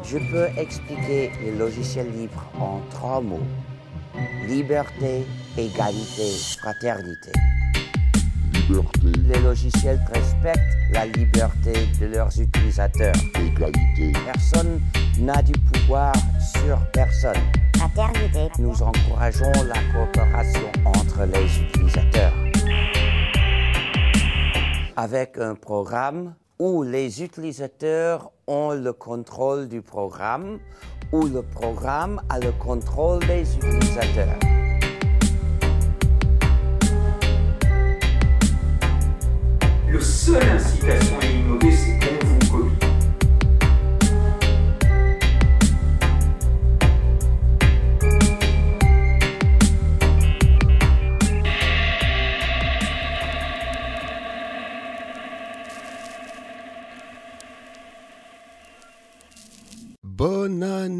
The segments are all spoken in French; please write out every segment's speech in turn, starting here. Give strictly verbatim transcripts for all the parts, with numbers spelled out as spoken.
Je peux expliquer les logiciels libres en trois mots. Liberté, égalité, fraternité. Liberté. Les logiciels respectent la liberté de leurs utilisateurs. Égalité. Personne n'a du pouvoir sur personne. Fraternité. Nous encourageons la coopération entre les utilisateurs. Avec un programme où les utilisateurs ont le contrôle du programme, où le programme a le contrôle des utilisateurs. Le seul incitation à innover, c'est qu'on vous copie. Bonne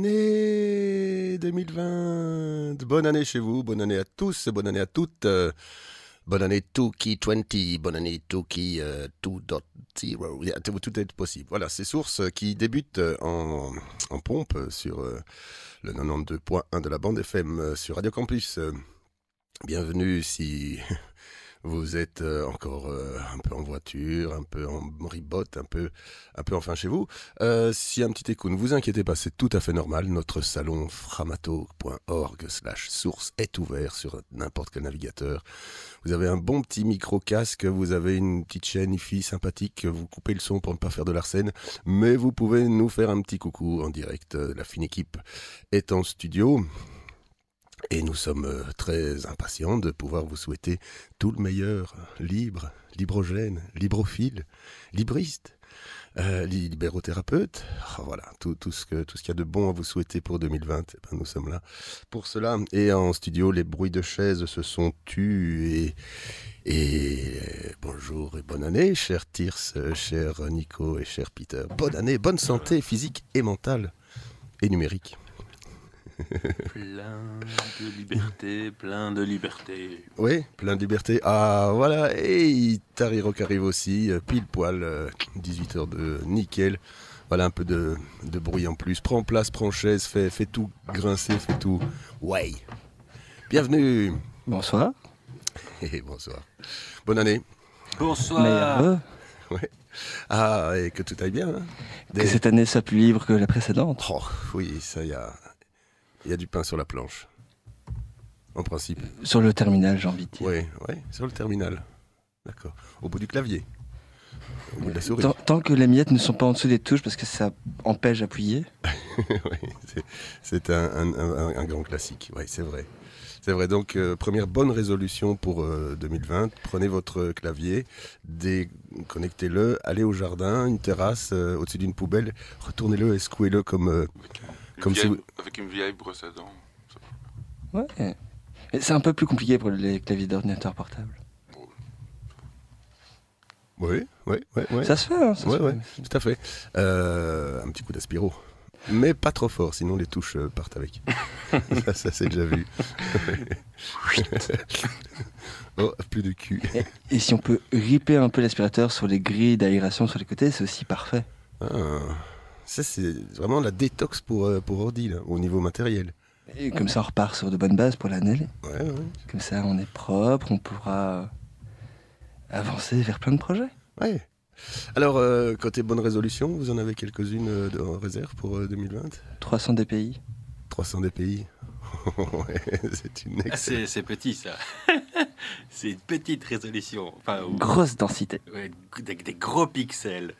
année deux mille vingt. Bonne année chez vous, bonne année à tous, bonne année à toutes. Euh, bonne année Tuki vingt, bonne année Tuki euh, deux point zéro. Yeah, tout, tout est possible. Voilà, ces sources qui débutent en, en pompe sur euh, le quatre-vingt-douze point un de la bande F M euh, sur Radio Campus. Euh, bienvenue si vous êtes euh, encore euh, un peu en voiture, un peu en ribote, un peu, un peu enfin chez vous. Euh, si un petit écho, ne vous inquiétez pas, c'est tout à fait normal. Notre salon framato point org slash source est ouvert sur n'importe quel navigateur. Vous avez un bon petit micro-casque, vous avez une petite chaîne I F I sympathique, vous coupez le son pour ne pas faire de l'arsène, mais vous pouvez nous faire un petit coucou en direct. La fine équipe est en studio. Et nous sommes très impatients de pouvoir vous souhaiter tout le meilleur, libre, librogène, librophile, libriste, euh, libérothérapeute. Oh, voilà, tout, tout ce que, tout ce qu'il y a de bon à vous souhaiter pour deux mille vingt, eh ben, nous sommes là pour cela. Et en studio, les bruits de chaises se sont tus et... Et bonjour et bonne année, cher Tirce, cher Nico et cher Peter. Bonne année, bonne santé physique et mentale et numérique. Plein de liberté, plein de liberté. Oui, plein de liberté. Ah, voilà, et Tari Rock arrive aussi, pile poil, dix-huit heures de nickel. Voilà, un peu de, de bruit en plus. Prends place, prends chaise, fais, fais tout grincer, fais tout. Ouais. Bienvenue. Bonsoir. Et bonsoir. Bonne année. Bonsoir. Meilleur. Ouais. Ah, et que tout aille bien. Hein. Des... Que cette année soit plus libre que la précédente. Oh, oui, ça y a... Il y a du pain sur la planche, en principe. Sur le terminal, j'ai envie de dire. Oui, oui, sur le terminal. D'accord. Au bout du clavier. Au bout de la souris. Tant, tant que les miettes ne sont pas en dessous des touches parce que ça empêche d'appuyer. Oui, c'est, c'est un, un, un, un grand classique. Oui, c'est vrai. C'est vrai. Donc, euh, première bonne résolution pour euh, deux mille vingt. Prenez votre clavier, déconnectez-le, allez au jardin, une terrasse, euh, au-dessus d'une poubelle, retournez-le et secouez-le comme... Euh, Une Comme vieille, si vous... Avec une vieille brosse à dents. Ouais. Et c'est un peu plus compliqué pour les claviers d'ordinateur portable. Oui, oui, oui. oui. Ça se fait, hein, ça ouais, se ouais, fait. tout à fait. Euh, un petit coup d'aspiro. Mais pas trop fort, sinon les touches euh, partent avec. ça, ça c'est déjà vu. Oh, plus de cul. Et, et si on peut ripper un peu l'aspirateur sur les grilles d'aération sur les côtés, c'est aussi parfait. Ah, ça, c'est vraiment la détox pour, euh, pour ordi, là, au niveau matériel. Et comme ça, on repart sur de bonnes bases pour l'année. Ouais, ouais. Comme ça, on est propre, on pourra avancer vers plein de projets. Ouais. Alors, euh, côté bonne résolution, vous en avez quelques-unes euh, de- en réserve pour euh, deux mille vingt? trois cents D P I. trois cents D P I. Ouais, c'est une Ah, excellente... c'est, c'est petit ça. C'est une petite résolution. Enfin, ou- Grosse densité. ouais, des, des gros pixels.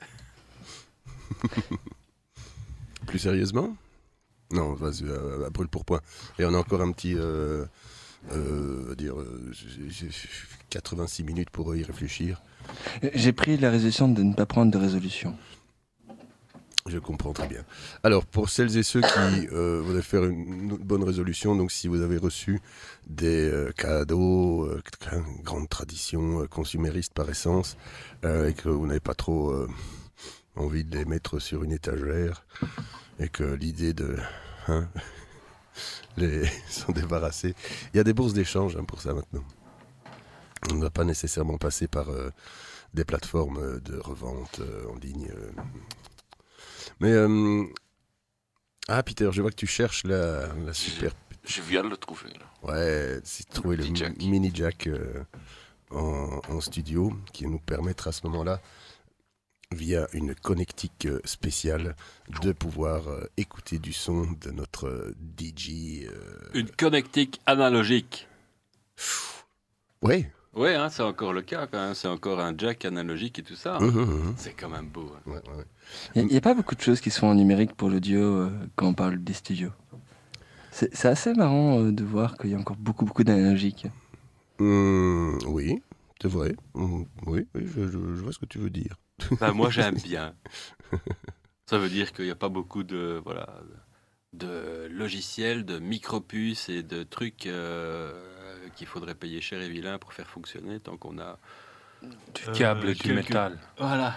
Plus sérieusement? Non, vas-y, euh, à brûle pour point. Et on a encore un petit... Euh, euh, va dire, euh, j'ai, j'ai quatre-vingt-six minutes pour y réfléchir. J'ai pris la résolution de ne pas prendre de résolution. Je comprends très bien. Alors, pour celles et ceux qui euh, voudraient faire une, une bonne résolution, donc si vous avez reçu des euh, cadeaux, euh, grande tradition euh, consumériste par essence, euh, et que vous n'avez pas trop euh, envie de les mettre sur une étagère, et que l'idée de hein, les s'en débarrasser, il y a des bourses d'échange hein, pour ça maintenant. On ne va pas nécessairement passer par euh, des plateformes de revente euh, en ligne. Euh. Mais euh, Ah, Peter, je vois que tu cherches la, la super... Je viens de le trouver. Là. Ouais, c'est trouver le, petit mi- jack. mini jack euh, en, en studio qui nous permettra à ce moment-là, via une connectique euh, spéciale, de pouvoir euh, écouter du son de notre euh, D J. euh, Une connectique analogique. Ouais. Ouais, hein, c'est encore le cas quand même. C'est encore un jack analogique et tout ça. hein. Mhm, mhm. C'est quand même beau. hein. Ouais, ouais, ouais. Il n'y a, pas beaucoup de choses qui sont en numérique pour l'audio euh, quand on parle des studios. C'est, c'est assez marrant euh, de voir qu'il y a encore beaucoup, beaucoup d'analogiques. Hum, oui, c'est vrai. Hum, oui, oui je, je- je vois ce que tu veux dire. Ben, moi, j'aime bien. Ça veut dire qu'il n'y a pas beaucoup de, voilà, de logiciels, de micropuces et de trucs euh, qu'il faudrait payer cher et vilain pour faire fonctionner tant qu'on a Du câble et du quelques- métal. Voilà.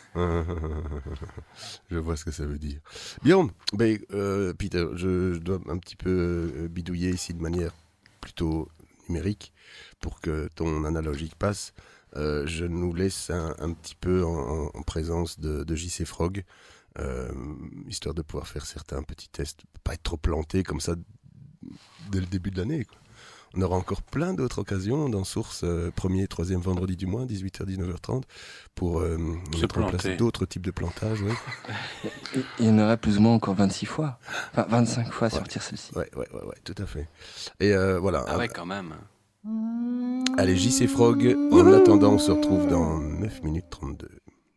Je vois ce que ça veut dire. Bien, ben, euh, Peter, je, je dois un petit peu euh, bidouiller ici de manière plutôt numérique pour que ton analogique passe. Euh, je nous laisse un, un petit peu en, en- en présence de, de J C Frog, euh, histoire de pouvoir faire certains petits tests, pas être trop planté comme ça dès le début de l'année, quoi. On aura encore plein d'autres occasions dans Source, euh, premier et troisième vendredi du mois, dix-huit heures dix-neuf heures trente, pour euh, Se mettre en place planter. d'autres types de plantages. Ouais. Et il y en aurait plus ou moins encore vingt-six fois. Enfin, vingt-cinq fois sur Tire celle-ci. Ouais, ouais, ouais, ouais, tout à fait. Et euh, voilà. Ah ouais, quand même. Allez, J C Frog. En attendant, on se retrouve dans neuf minutes trente-deux.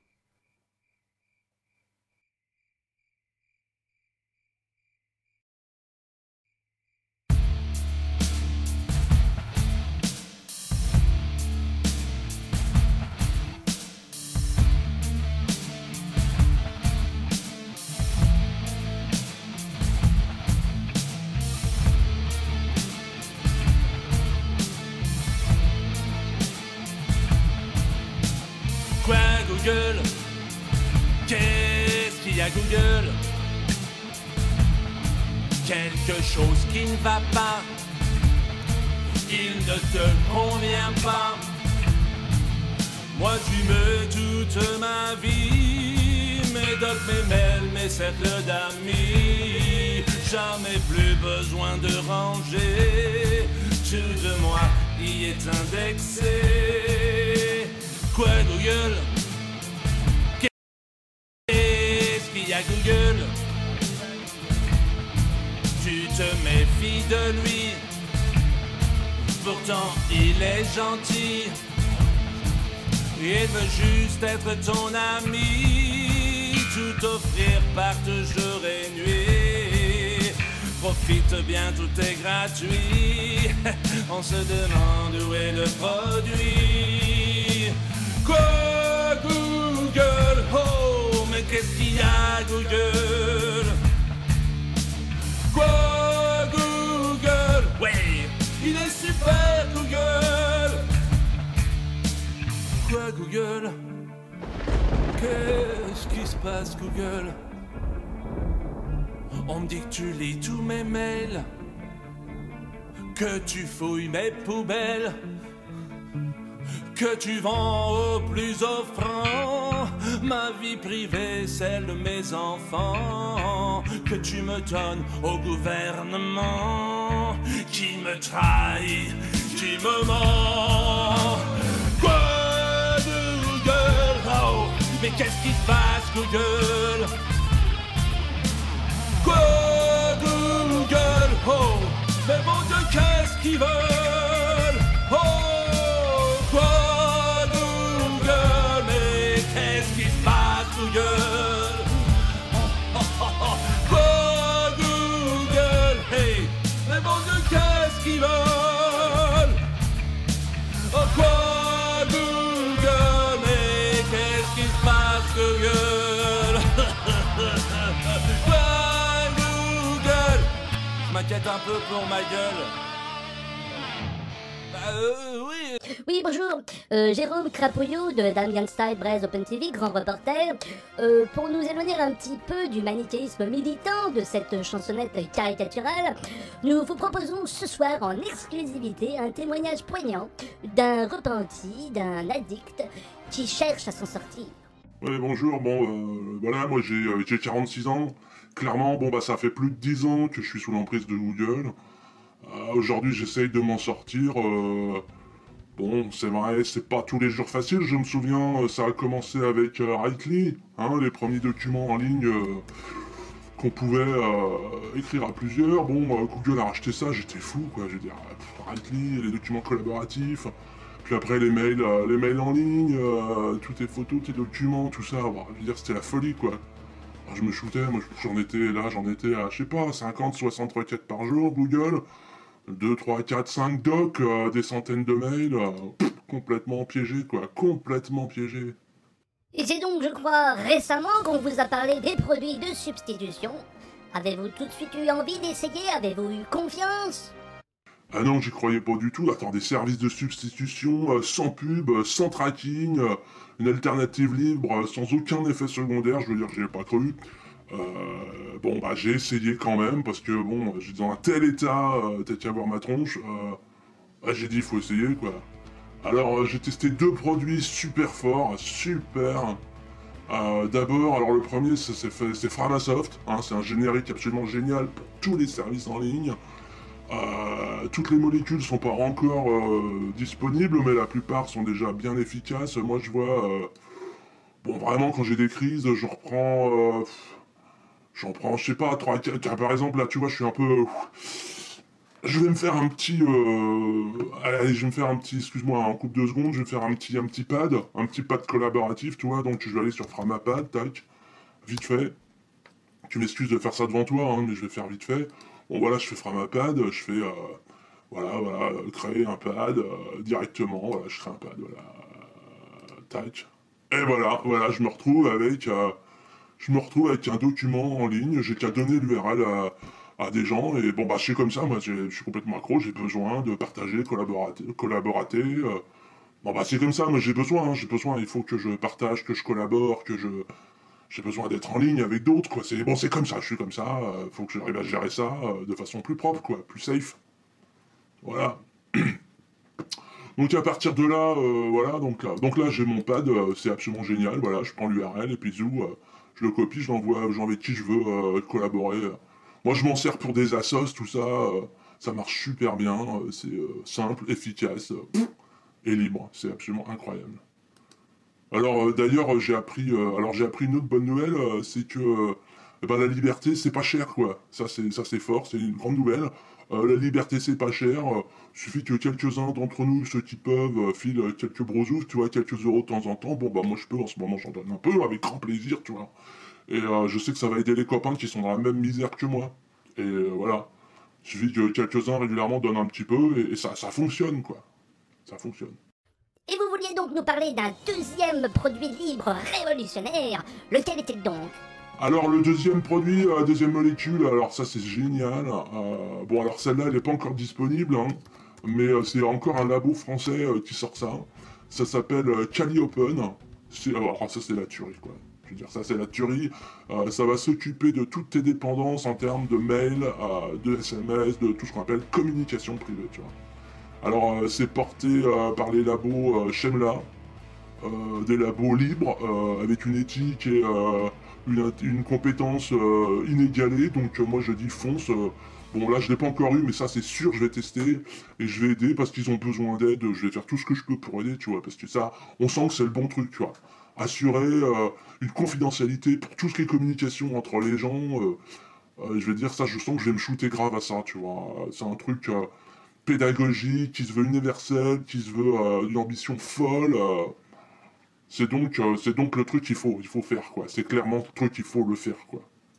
Quoi Google? Qu'est-ce qu'il y a Google? Quelque chose qui ne va pas. Il ne te convient pas. Moi tu me toute ma vie. Mes docs, mes mails, mes cercles d'amis. Jamais plus besoin de ranger. Tout de moi y est indexé. Quoi Google? Qu'est-ce qu'il y a Google? Tu te méfies de lui. Pourtant il est gentil. Il veut juste être ton ami. Tout offrir par jour et nuit. Profite bien, tout est gratuit. On se demande où est le produit. Quoi Google? Oh, mais qu'est-ce qu'il y a Google? Quoi Google? Ouais, il est super Google. Quoi Google? Qu'est-ce qui se passe Google? On me dit que tu lis tous mes mails, que tu fouilles mes poubelles, que tu vends au plus offrant ma vie privée, celle de mes enfants, que tu me donnes au gouvernement qui me trahit, qui me ment. Quoi Google? Oh, mais qu'est-ce qui se passe Google? Quoi Google? Oh, mais bon Dieu, qu'est-ce qu'ils veulent? Oh, quoi Google? Mais qu'est-ce qui se passe Google? Oh, oh, oh, oh. Quoi Google? Hey, mais bon Dieu, qu'est-ce qu'ils veulent? Oh, quoi Google? Mais qu'est-ce qui se passe Google? Quoi Google? Je m'inquiète un peu pour ma gueule. Bah euh, oui. Oui, bonjour. Euh, Jérôme Crapouillot de Damien Style, Braise Open T V, grand reporter. Euh, pour nous éloigner un petit peu du manichéisme militant de cette chansonnette caricaturale, nous vous proposons ce soir en exclusivité un témoignage poignant d'un repenti, d'un addict qui cherche à s'en sortir. Ouais, bonjour, bon, euh, voilà, moi j'ai euh, j'ai quarante-six ans, clairement, bon, bah, ça fait plus de dix ans que je suis sous l'emprise de Google. Euh, aujourd'hui, j'essaye de m'en sortir. Euh, bon, c'est vrai, c'est pas tous les jours facile. Je me souviens, ça a commencé avec euh, Writely, hein, les premiers documents en ligne euh, qu'on pouvait euh, écrire à plusieurs. Bon, euh, Google a racheté ça, j'étais fou, quoi. Je veux dire, Writely, les documents collaboratifs. Puis après, les mails, euh, les mails en ligne, euh, toutes tes photos, tes documents, tout ça. Bon, je veux dire, c'était la folie, quoi. Alors, je me shootais, moi, j'en étais là, j'en étais à, je sais pas, cinquante, soixante requêtes par jour, Google. deux, trois, quatre, cinq docs, euh, des centaines de mails, euh, pff, complètement piégés, quoi, complètement piégés. Et c'est donc, je crois, récemment qu'on vous a parlé des produits de substitution. Avez-vous tout de suite eu envie d'essayer? Avez-vous eu confiance? Ah non, j'y croyais pas du tout. Attends, des services de substitution, euh, sans pub, euh, sans tracking, euh, une alternative libre, euh, sans aucun effet secondaire, je veux dire, j'y ai pas cru. Euh, bon, bah, j'ai essayé quand même, parce que, bon, j'étais dans un tel état, euh, t'as qu'à voir ma tronche, euh, bah, j'ai dit, il faut essayer, quoi. Alors, euh, j'ai testé deux produits super forts, super. Euh, D'abord, alors le premier, c'est c'est Framasoft, hein, c'est un générique absolument génial pour tous les services en ligne. Euh, toutes les molécules sont pas encore euh, disponibles, mais la plupart sont déjà bien efficaces. Moi, je vois... Euh, bon, vraiment, quand j'ai des crises, je reprends... Euh, J'en prends, je sais pas, trois, quatre, par exemple, là, tu vois, je suis un peu... Euh, je vais me faire un petit... Euh, allez, je vais me faire un petit... Excuse-moi, en coupe de secondes, je vais me faire un petit, un petit pad, un petit pad collaboratif, tu vois, donc je vais aller sur Framapad, tac, vite fait. Tu m'excuses de faire ça devant toi, hein, mais je vais faire vite fait. Bon, voilà, je fais Framapad, je fais... Euh, voilà, voilà, créer un pad euh, directement, voilà, je crée un pad, voilà, tac. Et voilà, voilà, je me retrouve avec... Euh, Je me retrouve avec un document en ligne, j'ai qu'à donner l'U R L à, à des gens, et bon bah je suis comme ça, moi je suis complètement accro, j'ai besoin de partager, collaborater, collaborater. Euh, bon bah c'est comme ça, moi j'ai besoin, hein, j'ai besoin, il faut que je partage, que je collabore, que je... J'ai besoin d'être en ligne avec d'autres, quoi. C'est bon, c'est comme ça, je suis comme ça, euh, faut que j'arrive à gérer ça euh, de façon plus propre, quoi, plus safe. Voilà. Donc à partir de là, euh, voilà, donc là, donc là j'ai mon pad, euh, c'est absolument génial, voilà, je prends l'U R L et puis zou... Euh, je le copie, je l'envoie aux gens avec qui je veux euh, collaborer. Moi, je m'en sers pour des assos, tout ça. Euh, ça marche super bien. Euh, c'est euh, simple, efficace euh, et libre. C'est absolument incroyable. Alors, euh, d'ailleurs, j'ai appris, euh, alors j'ai appris une autre bonne nouvelle, euh, c'est que euh, eh ben, la liberté, c'est pas cher, quoi. Ça, c'est ça, c'est fort, c'est une grande nouvelle. Euh, la liberté, c'est pas cher. Euh, suffit que quelques-uns d'entre nous, ceux qui peuvent, euh, filent quelques brosoufs, tu vois, quelques euros de temps en temps. Bon, bah, moi, je peux, en ce moment, j'en donne un peu, avec grand plaisir, tu vois. Et euh, je sais que ça va aider les copains qui sont dans la même misère que moi. Et euh, voilà. Il suffit que quelques-uns régulièrement donnent un petit peu, et, et ça, ça fonctionne, quoi. Ça fonctionne. Et vous vouliez donc nous parler d'un deuxième produit libre révolutionnaire. Lequel était-il donc? Alors le deuxième produit, la deuxième molécule, alors ça c'est génial. Euh, bon alors celle-là elle n'est pas encore disponible, hein, mais euh, c'est encore un labo français euh, qui sort ça. Ça s'appelle euh, Calliopen. Alors ça c'est la tuerie, quoi. Je veux dire, ça c'est la tuerie. Euh, ça va s'occuper de toutes tes dépendances en termes de mail, euh, de S M S, de tout ce qu'on appelle communication privée, tu vois. Alors euh, c'est porté euh, par les labos euh, Shemla, euh, des labos libres, euh, avec une éthique et euh, une, une compétence euh, inégalée, donc euh, moi je dis fonce. Euh, bon là je l'ai pas encore eu, mais ça c'est sûr, je vais tester et je vais aider parce qu'ils ont besoin d'aide, je vais faire tout ce que je peux pour aider, tu vois, parce que ça, on sent que c'est le bon truc, tu vois. Assurer euh, une confidentialité pour tout ce qui est communication entre les gens, euh, euh, je vais dire ça, je sens que je vais me shooter grave à ça, tu vois. C'est un truc euh, pédagogique, qui se veut universel, qui se veut euh, une ambition folle. Euh, c'est donc, euh, c'est donc le truc qu'il faut, il faut faire, quoi. C'est clairement le truc qu'il faut le faire, quoi.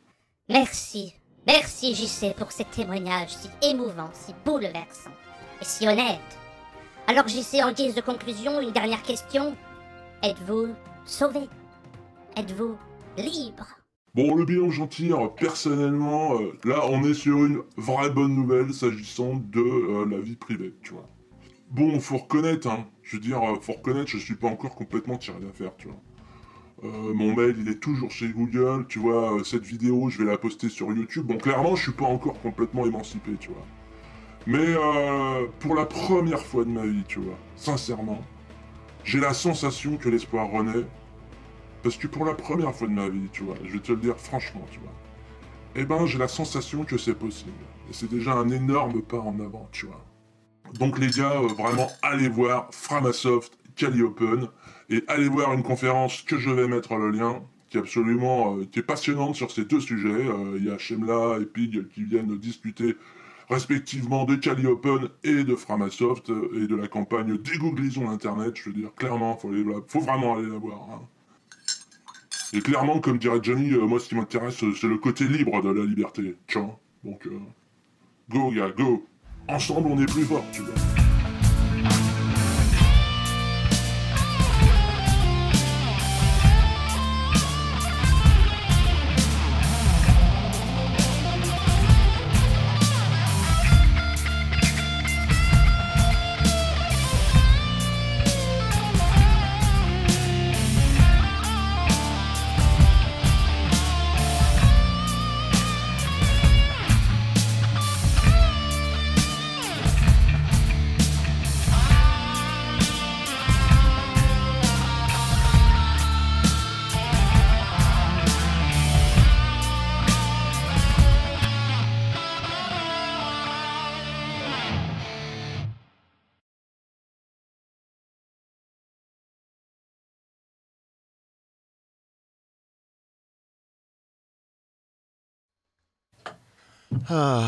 Merci. Merci J C pour ces témoignages si émouvants, si bouleversants et si honnêtes. Alors J C, en guise de conclusion, une dernière question. Êtes-vous sauvé? Êtes-vous libre? Bon, le bilan que j'en tire, personnellement, euh, là, on est sur une vraie bonne nouvelle s'agissant de euh, la vie privée, tu vois. Bon, faut reconnaître, hein, je veux dire, euh, faut reconnaître, je suis pas encore complètement tiré d'affaire, tu vois. Euh, mon mail, il est toujours chez Google, tu vois, euh, cette vidéo, je vais la poster sur YouTube. Bon, clairement, je suis pas encore complètement émancipé, tu vois. Mais euh, pour la première fois de ma vie, tu vois, sincèrement, j'ai la sensation que l'espoir renaît. Parce que pour la première fois de ma vie, tu vois, je vais te le dire franchement, tu vois, eh ben j'ai la sensation que c'est possible. Et c'est déjà un énorme pas en avant, tu vois. Donc les gars, euh, vraiment, allez voir Framasoft, Calliopen, et allez voir une conférence que je vais mettre le lien, qui est absolument, euh, qui est passionnante sur ces deux sujets. Euh, Il y a Shemla et Pig qui viennent discuter respectivement de Calliopen et de Framasoft, euh, et de la campagne Dégooglisons l'Internet. Je veux dire, clairement, faut, aller la... faut vraiment aller la voir. Hein. Et clairement, comme dirait Johnny, euh, moi ce qui m'intéresse, c'est le côté libre de la liberté, tu vois. Donc, euh, go, gars, go. Ensemble, on est plus fort, tu vois. Ah,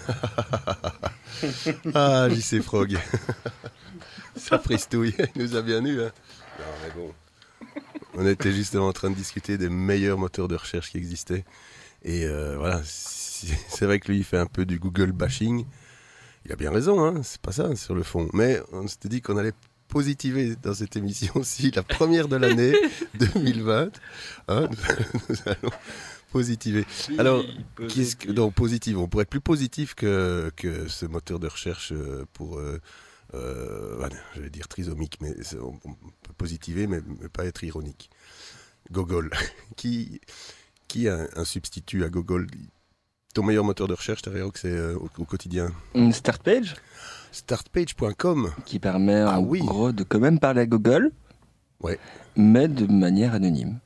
ah, J C Frog. Ça fristouille, il nous a bien eu. Hein. Non, mais bon. On était justement en train de discuter des meilleurs moteurs de recherche qui existaient. Et euh, voilà, c'est vrai que lui, il fait un peu du Google bashing. Il a bien raison, hein, c'est pas ça sur le fond. Mais on s'était dit qu'on allait positiver dans cette émission-ci, la première de l'année deux mille vingt. Hein, nous, nous allons positiver. Oui, Alors, positif. qu'est-ce que, non, positif. On pourrait être plus positif que, que ce moteur de recherche pour, euh, euh, voilà, je vais dire trisomique, mais on, on peut positiver, mais, mais pas être ironique. Gogol, qui, qui a un, un substitut à Gogol? Ton meilleur moteur de recherche, t'as raison que c'est euh, au, au quotidien. Une start page Startpage point com qui permet Ah en oui. gros de quand même parler à Google, Ouais. mais de manière anonyme.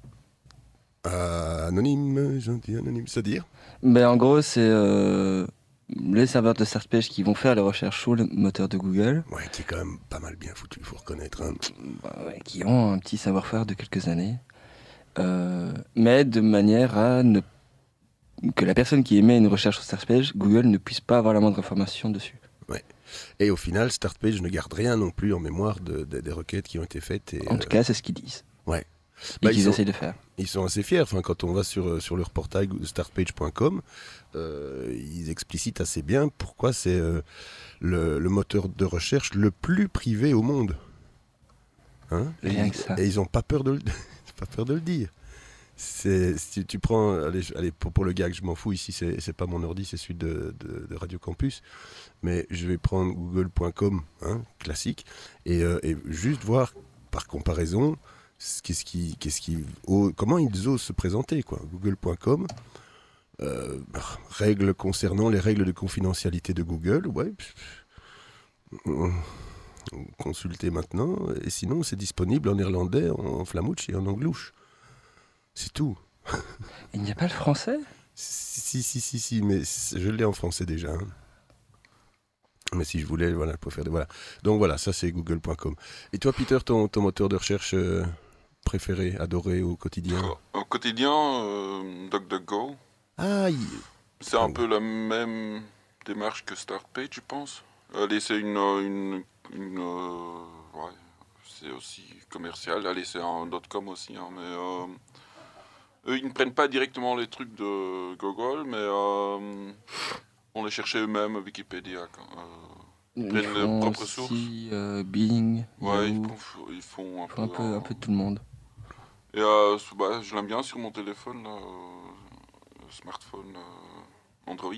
Euh, anonyme, gentil, anonyme, c'est-à-dire Ben, en gros, c'est euh, les serveurs de Startpage qui vont faire les recherches sur le moteur de Google. Ouais, qui est quand même pas mal bien foutu, il faut reconnaître. Hein. Bah ouais, qui ont un petit savoir-faire de quelques années. Euh, mais de manière à ne que la personne qui émet une recherche sur Startpage, Google ne puisse pas avoir la moindre information dessus. Ouais. Et au final, Startpage ne garde rien non plus en mémoire de, de, des requêtes qui ont été faites. Et, En tout euh, cas, c'est ce qu'ils disent. Ouais. Et Bah, qu'ils ils sont- essayent de faire. Ils sont assez fiers. Enfin, quand on va sur, sur leur portail startpage point com, euh, ils explicitent assez bien pourquoi c'est euh, le, le moteur de recherche le plus privé au monde. Hein Rien et, que ça. et ils n'ont pas peur de le, pas peur de le dire. C'est, si tu prends, allez, je- allez, pour, pour le gag, je m'en fous, ici c'est, c'est pas mon ordi, c'est celui de, de, de Radio Campus, mais je vais prendre google point com, hein, classique, et, euh, et juste voir par comparaison ce- qu'est-ce qui, qu'est-ce qui, oh, comment ils osent se présenter, quoi. google point com, euh, règles concernant les règles de confidentialité de Google, ouais, pff, pff, consultez maintenant, et sinon c'est disponible en néerlandais, en flamouche et en anglouche. C'est tout. Il n'y a pas le français ? Si, si, si, si, mais c- je l'ai en français déjà. hein. Mais si je voulais, voilà, je peux faire des... Voilà. Donc voilà, ça c'est google point com. Et toi, Peter, ton, ton moteur de recherche euh, préféré, adoré au quotidien? Au quotidien, euh, DuckDuckGo. Ah, il- C'est un peu la même démarche que Startpage, je pense. Allez, c'est une... euh, une, une, euh, ouais, c'est aussi commercial. Allez, c'est un .com aussi, hein, mais... euh, eux, ils ne prennent pas directement les trucs de Google, mais euh, on les cherchait eux-mêmes, Wikipédia. quand, euh, Ils prennent leurs font propres aussi, sources. euh, Bing, Ouais, ils Yahoo, font, ils font un ils peu... font un peu, euh, un peu tout le monde. Et euh, c- bah, je l'aime bien sur mon téléphone, là, euh, smartphone euh, Android.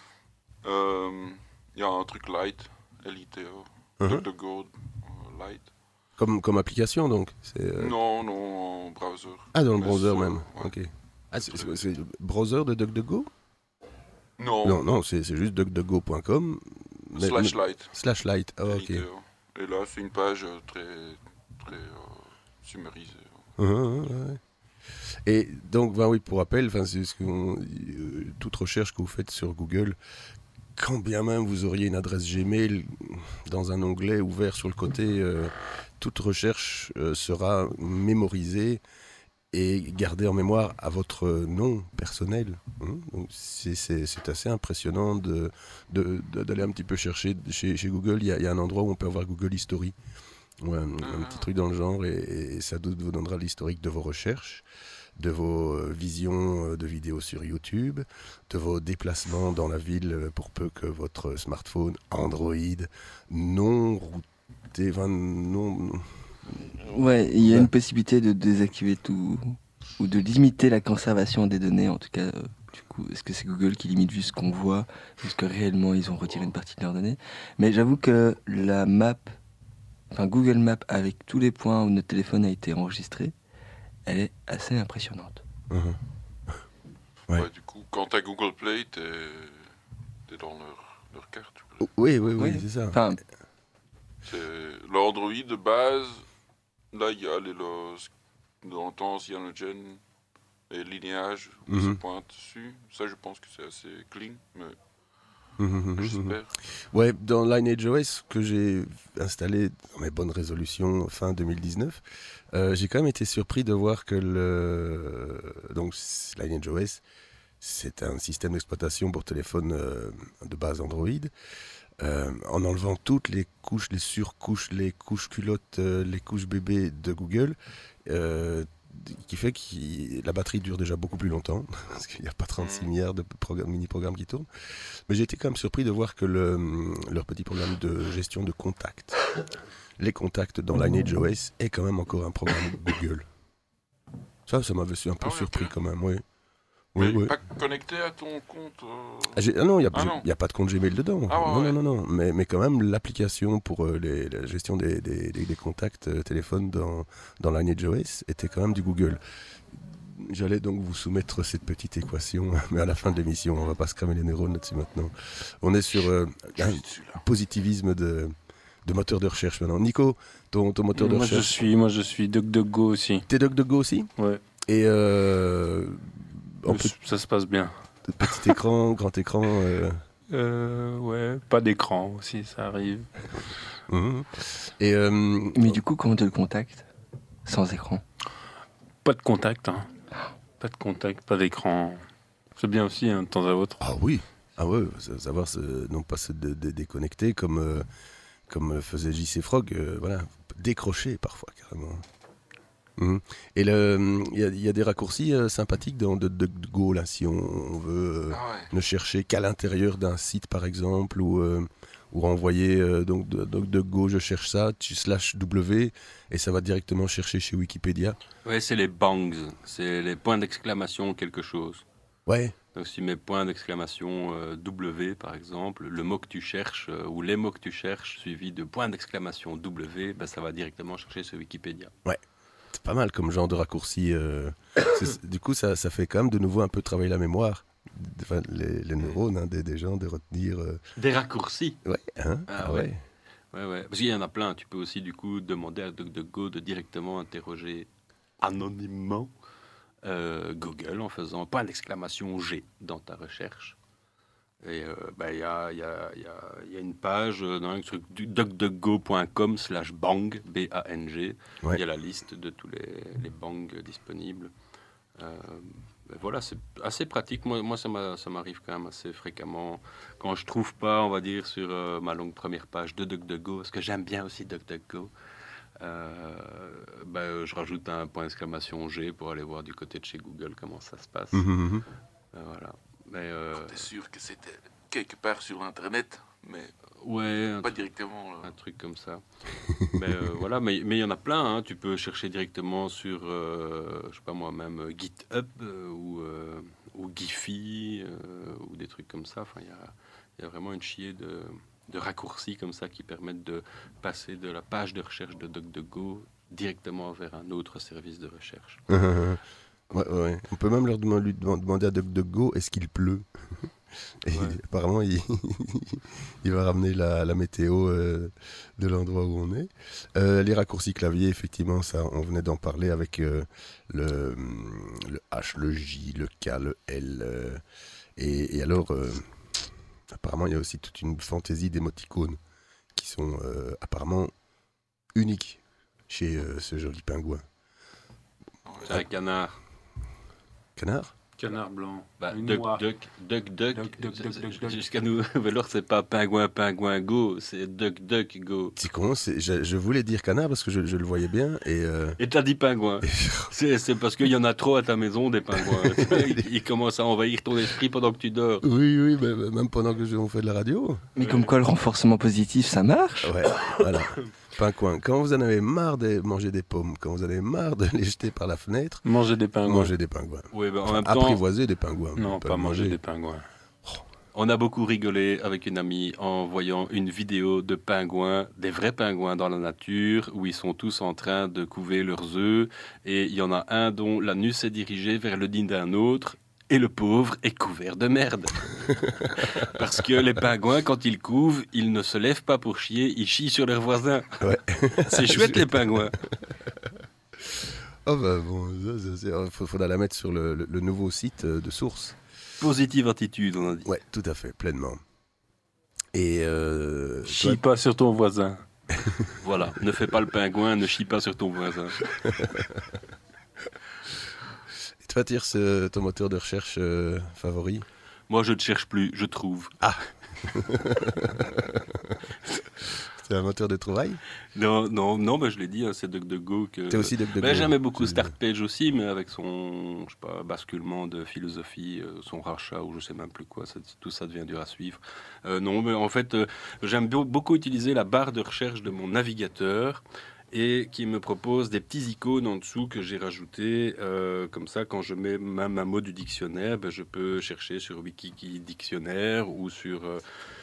Euh, Il y a un truc Lite, L I T E, Mhm. DuckDuckGo euh, Lite. comme, comme application, donc c'est, euh, Non, non, en browser. Ah, dans le Mais browser c'est- même. ouais. Ok. Ah, c'est, c'est, c'est le browser de DuckDuckGo? Non, Non, non, c'est, c'est juste duck duck go point com. mais- slash mais- Lite. Slash light. Ah, ok. L I T E. Et là, c'est une page euh, très, très euh, summarisée. Mhm, mhm, ouais. Et donc, ben oui, pour rappel, c'est ce qu'on, euh, toute recherche que vous faites sur Google, quand bien même vous auriez une adresse Gmail dans un onglet ouvert sur le côté, euh, toute recherche euh, sera mémorisée et gardée en mémoire à votre nom personnel. Hein. Donc c'est, c'est, c'est assez impressionnant de, de, de, d'aller un petit peu chercher chez, chez Google. Il y, a, il y a un endroit où on peut avoir Google History, ouais, un, un petit truc dans le genre, et, et ça vous donnera l'historique de vos recherches, de vos euh, visions de vidéos sur YouTube, de vos déplacements dans la ville pour peu que votre smartphone Android non routé, enfin, non... Ouais, il y a Ouais. une possibilité de désactiver tout, ou de limiter la conservation des données, en tout cas, euh, du coup, est-ce que c'est Google qui limite vu ce qu'on voit, vu ce que réellement ils ont retiré une partie de leurs données. Mais j'avoue que la map, enfin Google Maps avec tous les points où notre téléphone a été enregistré, elle est assez impressionnante. Mhm. Ouais. Ouais, du coup, quand t'as Google Play, t'es, t'es dans leur, leur carte. Oh, oui, oui, oui, Oui. c'est ça. Enfin, C'est l'Android de base. Là, il y a les, le, dans le temps, CyanogenMod et Lineage où Mhm. se pointe dessus. Ça, je pense que c'est assez clean, mais Mhm, mhm, j'espère. Ouais, dans LineageOS que j'ai installé dans mes bonnes résolutions fin deux mille dix-neuf, euh, j'ai quand même été surpris de voir que le donc LineageOS, c'est un système d'exploitation pour téléphone euh, de base Android. Euh, en enlevant toutes les couches, les surcouches, les couches culottes, euh, les couches bébés de Google, euh, qui fait que la batterie dure déjà beaucoup plus longtemps, parce qu'il n'y a pas trente-six milliards de programmes, mini-programmes qui tournent. Mais j'ai été quand même surpris de voir que le, leur petit programme de gestion de contacts, les contacts dans LineageOS, est quand même encore un programme Google. Ça, ça m'avait un peu Ah ouais, surpris ok. quand même, oui. Mais Oui, oui. pas connecté à ton compte. euh, Ah, j'ai- ah non, il n'y a, Ah j'ai- non. y a pas de compte Gmail dedans. Ah ouais, non, ouais. non, non, non. Mais, mais quand même, l'application pour euh, les- la gestion des, des, des- des contacts euh, téléphone dans, dans LineageOS était quand même du Google. J'allais donc vous soumettre cette petite équation, mais à la fin de l'émission, on va pas se cramer les neurones là-dessus maintenant. On est sur euh, un positivisme de, de moteur de recherche maintenant. Nico, ton, ton moteur de Moi je recherche, suis, moi je suis DuckDuckGo aussi. t'es DuckDuckGo aussi? Ouais. Et euh, en Euh, pe- Ça se passe bien. petit écran, grand écran. euh, Euh, ouais, pas d'écran aussi, ça arrive. mhm. Et euh, mais du coup, comment tu le contactes sans écran? Pas de contact, hein. Pas de contact, pas d'écran. C'est bien aussi, hein, de temps à autre. Ah oui, ah ouais, sa- savoir se- non pas se dé- dé- déconnecter comme, euh, comme faisait J C Frog, euh, voilà, décrocher parfois carrément. Mhm. Et le- il y, a- il y a des raccourcis euh, sympathiques dans de, de, de Go là, si on, on veut euh, Ah ouais. ne chercher qu'à l'intérieur d'un site par exemple, ou, euh, ou renvoyer euh, donc de, donc de Go, je cherche ça, tu slash W et ça va directement chercher chez Wikipédia. Ouais, c'est les bangs, c'est les points d'exclamation quelque chose. Ouais. Donc si tu mets point d'exclamation euh, W par exemple, le mot que tu cherches euh, ou les mots que tu cherches suivi de point d'exclamation W, ben, ça va directement chercher sur Wikipédia. C'est pas mal comme genre de raccourci. euh, c'est- du coup, ça, ça fait quand même de nouveau un peu travailler la mémoire. Enfin, les, les neurones hein, des, des gens, de retenir. euh, Des raccourcis. Ouais, hein Ah ah ouais. Ouais, ouais. Parce qu'il y en a plein. Tu peux aussi, du coup, demander à DuckDuckGo de directement interroger anonymement euh, Google en faisant point d'exclamation G dans ta recherche. Et euh, bah, il y, a, il y, a, il y, a, il y a une page euh, dans un truc du duckduckgo point com slash bang, B A N G. Ouais. Il y a la liste de tous les, les bangs disponibles. Euh, ben voilà, c'est assez pratique. Moi, moi ça, m'a- ça m'arrive quand même assez fréquemment. Quand je trouve pas, on va dire, sur euh, ma longue première page de DuckDuckGo, parce que j'aime bien aussi DuckDuckGo, euh, ben, je rajoute un point d'exclamation G pour aller voir du côté de chez Google comment ça se passe. Mhm, mhm. Euh, voilà. Mais, euh, T'es sûr que c'était quelque part sur Internet, mais ouais, un pas truc- directement. Là. un truc comme ça. mais euh, voilà, mais mais il y en a plein. Hein. Tu peux chercher directement sur, euh, je sais pas moi-même, euh, GitHub euh, ou euh, ou Giphy euh, ou des trucs comme ça. Enfin, il y a il y a vraiment une chier de de raccourcis comme ça qui permettent de passer de la page de recherche de DuckDuckGo directement vers un autre service de recherche. Ouais, ouais. On peut même leur demander, lui deman- demander à DuckDuckGo est-ce qu'il pleut. Et Ouais. apparemment, il, il va ramener la, la météo euh, de l'endroit où on est. Euh, les raccourcis clavier, effectivement, ça, on venait d'en parler avec euh, le, le H, le J, le K, le L. euh, et, et alors, euh, apparemment, il y a aussi toute une fantaisie d'émoticônes qui sont euh, apparemment uniques chez euh, ce joli pingouin. C'est un canard. Canard? Canard blanc. Bah, Une duck, noix. duck, duck, duck, Duck, duck, c'est- duck, c'est- duck, duck. Jusqu'à nous, alors c'est pas pingouin, pingouin, go, c'est duck, duck, go. C'est con, c'est- je, je voulais dire canard parce que je, je le voyais bien et... euh, Et t'as dit pingouin. C'est c'est parce qu'il y en a trop à ta maison, des pingouins. ils, ils commencent à envahir ton esprit pendant que tu dors. Oui, oui, mais mais même pendant que je- on fait de la radio. Mais comme quoi le renforcement positif, ça marche. Ouais, voilà. Pingouin. Quand vous en avez marre de manger des pommes, quand vous en avez marre de les jeter par la fenêtre, Manger des pingouins. mangez des pingouins. Oui, ben, en Enfin, même temps, apprivoiser des pingouins. Non, pas manger des pingouins. on a beaucoup rigolé avec une amie en voyant une vidéo de pingouins, des vrais pingouins dans la nature, où ils sont tous en train de couver leurs œufs. Et il y en a un dont l'anus est dirigé vers le nid d'un autre. Et le pauvre est couvert de merde. Parce que les pingouins, quand ils couvent, ils ne se lèvent pas pour chier, ils chient sur leurs voisins. Ouais. C'est chouette, les pingouins. Oh bah bon, ça, ça, c'est- il faudra la mettre sur le, le- le nouveau site euh, de Source. Positive attitude, on a dit. Ouais, tout à fait, pleinement. Et euh, Chie pas sur ton voisin. Voilà, ne fais pas le pingouin, ne chie pas sur ton voisin. toi, Tirs, euh, ton moteur de recherche euh, favori? Moi, je ne cherche plus, je trouve. Ah. C'est un moteur de trouvaille? Non, non, non, bah, je l'ai dit, hein, c'est DuckDuckGo que. T'es aussi DuckDuckGo. Ben, j'aimais beaucoup Tu- Startpage aussi, mais avec son, je sais pas, basculement de philosophie, euh, son rachat ou je sais même plus quoi, ça- tout ça devient dur à suivre. Euh, non, mais en fait, euh, j'aime beau- beaucoup utiliser la barre de recherche de mon navigateur et qui me propose des petits icônes en dessous que j'ai rajoutés. Euh, comme ça, quand je mets même un mot du dictionnaire, ben, je peux chercher sur Wikiki Dictionnaire ou sur euh,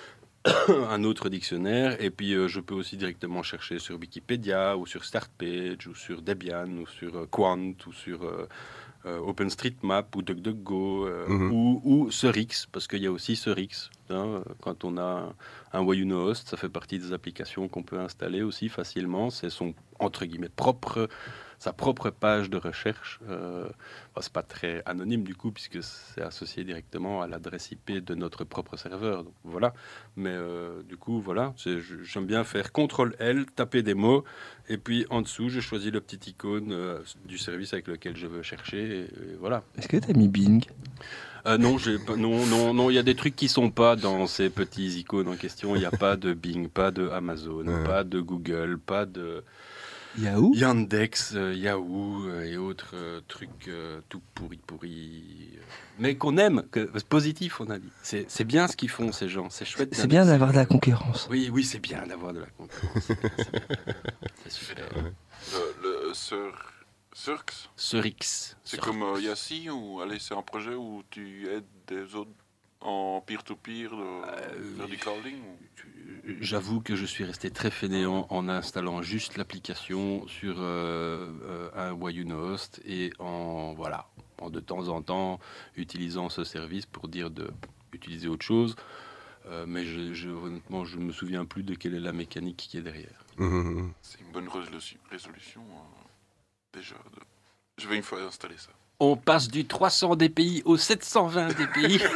un autre dictionnaire. Et puis, euh, je peux aussi directement chercher sur Wikipédia ou sur Startpage ou sur Debian ou sur euh, Quant ou sur euh, euh, OpenStreetMap ou DuckDuckGo euh, Mhm. ou, ou Serix, parce qu'il y a aussi Serix. Hein, quand on a un Wayuno Host, ça fait partie des applications qu'on peut installer aussi facilement. C'est son, entre guillemets, propre, sa propre page de recherche. Euh, enfin, c'est pas très anonyme du coup, puisque c'est associé directement à l'adresse I P de notre propre serveur. Donc, voilà. Mais euh, du coup, voilà, c'est- je- j'aime bien faire contrôle L, taper des mots, et puis en dessous, je choisis le petit icône euh, du service avec lequel je veux chercher. Et, et voilà. Est-ce que t'as mis Bing? Euh, non, j'ai pas- non, non, non, il y a des trucs qui sont pas dans ces petits icônes en question. Il n'y a pas de Bing, pas de Amazon, Ouais. pas de Google, pas de Yahoo? Yandex, euh, Yahoo euh, et autres euh, trucs euh, tout pourris, pourris. euh, Mais qu'on aime, que c'est positif, on a dit. C'est c'est bien ce qu'ils font ces gens. C'est chouette. C'est bien d'avoir de la concurrence. Oui, oui, c'est bien d'avoir de la concurrence. C'est bien, c'est bien. C'est super. Le, le Sur, Surx, Serix. c'est comme euh, Yassi ou allez, c'est un projet où tu aides des autres en peer-to-peer de Euh, faire du crawling ou- J'avoue que je suis resté très fainéant en installant juste l'application sur euh, euh, un Wayuno Host et en voilà, en de temps en temps utilisant ce service pour dire de utiliser autre chose. Euh, mais je, je, honnêtement, je me souviens plus de quelle est la mécanique qui est derrière. Mhm. C'est une bonne résolution, résolution euh, déjà. de- Je vais une fois installer ça. On passe du trois cents D P I au sept cent vingt D P I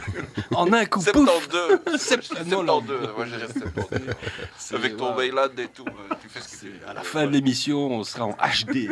en un coup, pouf. soixante-douze Sept- non, non. soixante-douze, moi j'ai resté soixante-douze. C'est- Avec ton ouais. Veilad et tout, euh, tu fais ce que tu veux. À la fin de l'émission, on sera en H D.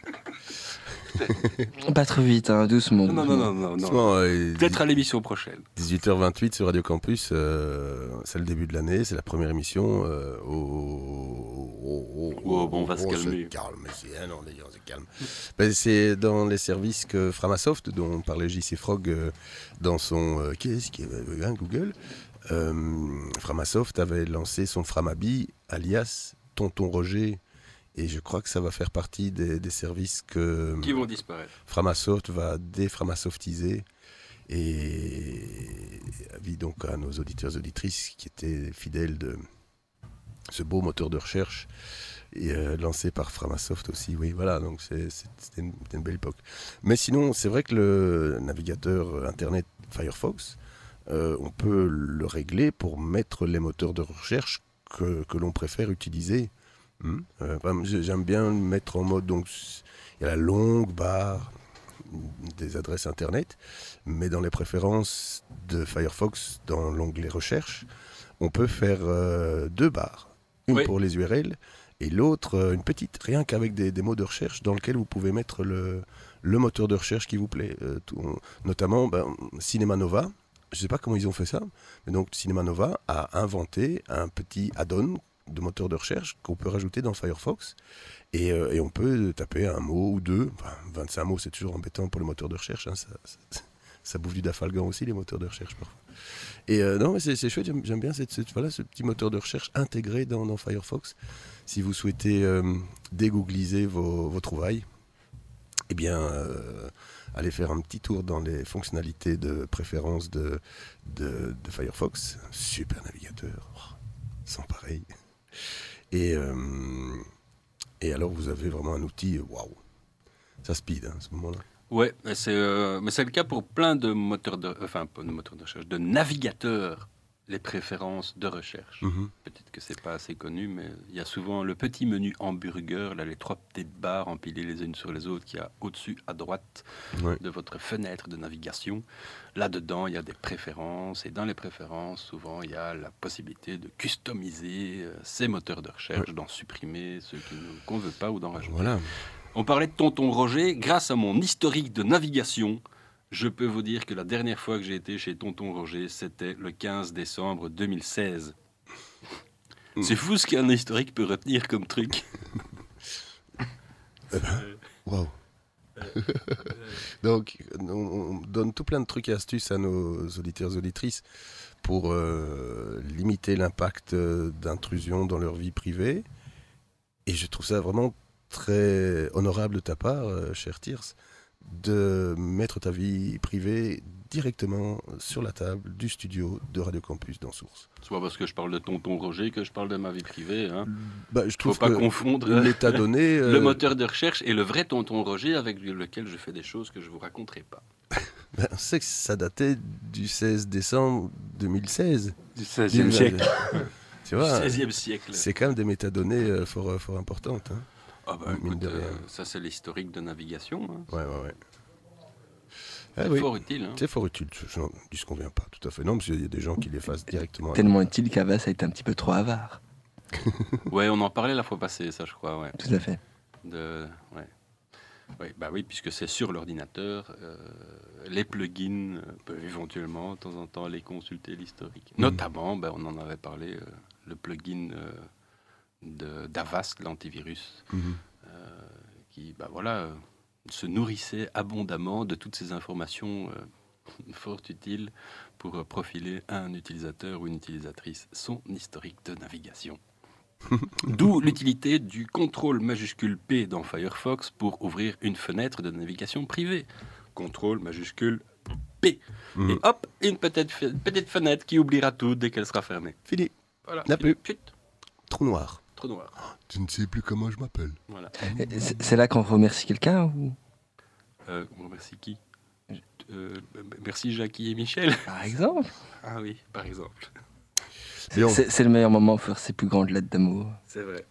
Pas trop vite, hein, doucement. Non, non, non, non, non. non. Franchement, euh, Peut-être à l'émission prochaine. dix-huit heures vingt-huit sur Radio Campus, euh, c'est le début de l'année, c'est la première émission. Euh, au, au- au- Oh, bon, on va se on calmer. calme, c'est, hein, non, les- on se calme. Ben, c'est dans les services que Framasoft, dont parlait J C Frog euh, dans son euh, qu'est-ce qui est hein, Google, euh, Framasoft avait lancé son Framabi, alias Tonton Roger. Et je crois que ça va faire partie des, des services que Qui vont disparaître. Framasoft va déframasoftiser. Et avis donc à nos auditeurs et auditrices qui étaient fidèles de ce beau moteur de recherche et euh, lancé par Framasoft aussi. Oui, voilà, donc c'est- c'est- c'était une, c'était une belle époque. Mais sinon, c'est vrai que le navigateur Internet Firefox euh, on peut le régler pour mettre les moteurs de recherche que, que l'on préfère utiliser. Hum euh, j'aime bien le mettre en mode, donc il y a la longue barre des adresses internet, mais dans les préférences de Firefox, dans l'onglet recherche, on peut faire euh, deux barres, une oui. pour les U R L et l'autre euh, une petite, rien qu'avec des, des mots de recherche dans lequel vous pouvez mettre le, le moteur de recherche qui vous plaît, euh, tout, on, notamment ben, Cinema Nova. Je ne sais pas comment ils ont fait ça, mais donc Cinema Nova a inventé un petit add-on de moteur de recherche qu'on peut rajouter dans Firefox et, euh, et on peut taper un mot ou deux, enfin, vingt-cinq mots c'est toujours embêtant pour le moteur de recherche, hein, ça, ça, ça bouffe du dafalgan aussi les moteurs de recherche parfois. Et euh, non mais c'est, c'est chouette, j'aime, j'aime bien cette, cette, voilà, ce petit moteur de recherche intégré dans, dans Firefox. Si vous souhaitez euh, dégoogliser vos, vos trouvailles, eh bien euh, allez faire un petit tour dans les fonctionnalités de préférence de, de, de Firefox, super navigateur, oh, sans pareil. Et, euh, et alors vous avez vraiment un outil, waouh, ça speed hein, à ce moment-là. Ouais, c'est, euh, mais c'est le cas pour plein de moteurs de, enfin pas de moteurs de recherche, de navigateurs, les préférences de recherche. Mm-hmm. Peut-être que c'est pas assez connu, mais il y a souvent le petit menu hamburger, là les trois petites barres empilées les unes sur les autres qu'il y a au-dessus à droite ouais. de votre fenêtre de navigation. Là-dedans, il y a des préférences et dans les préférences, souvent il y a la possibilité de customiser euh, ces moteurs de recherche, ouais. d'en supprimer ceux qui ne, qu'on veut pas ou d'en rajouter. Voilà. On parlait de Tonton Roger. Grâce à mon historique de navigation, je peux vous dire que la dernière fois que j'ai été chez Tonton Roger, c'était le quinze décembre deux mille seize. Mmh. C'est fou ce qu'un historique peut retenir comme truc. Eh ben, waouh. Donc, on, on donne tout plein de trucs et astuces à nos auditeurs et auditrices pour euh, limiter l'impact d'intrusion dans leur vie privée. Et je trouve ça vraiment très honorable de ta part, euh, cher Tiers, de mettre ta vie privée directement sur la table du studio de Radio Campus dans Source. C'est pas parce que je parle de Tonton Roger que je parle de ma vie privée. Hein. Bah, je trouve Faut pas que confondre métadonnées, euh... le moteur de recherche et le vrai Tonton Roger avec lequel je fais des choses que je vous raconterai pas. Ben, on sait que ça datait du seize décembre deux mille seize. Du seizième siècle. Tu vois, seizième siècle. C'est quand même des métadonnées euh, fort, fort importantes. Hein. Ah bah, écoute, euh, ça c'est l'historique de navigation. Hein. Ouais, ouais, ouais. C'est ah, fort oui. utile. Hein. C'est fort utile, je n'en disconviens pas, tout à fait. Non, parce qu'il y a des gens qui les fassent directement. Tellement utile qu'Avas a été un petit peu trop avare. Ouais, on en parlait la fois passée, ça je crois. Ouais. Tout à fait. De... Ouais. Ouais, bah oui, puisque c'est sur l'ordinateur, euh, les plugins euh, peuvent éventuellement, de temps en temps, aller consulter l'historique. Mmh. Notamment, bah, on en avait parlé, euh, le plugin euh, de, d'Avast, l'antivirus, mmh. euh, qui, bah voilà, euh, se nourrissait abondamment de toutes ces informations euh, fort utiles pour euh, profiler à un utilisateur ou une utilisatrice son historique de navigation. D'où l'utilité du contrôle majuscule P dans Firefox pour ouvrir une fenêtre de navigation privée. Contrôle majuscule P. Mmh. Et hop, une petite, petite fenêtre qui oubliera tout dès qu'elle sera fermée. Fini. Voilà. N'a plus. Chut. Trou noir. Trou noir. Oh, tu ne sais plus comment je m'appelle. Voilà. C'est, c'est là qu'on remercie quelqu'un ou euh, On remercie qui euh, Merci Jackie et Michel. Par exemple. Ah oui, par exemple. C'est, c'est, c'est le meilleur moment pour faire ses plus grandes lettres d'amour. C'est vrai.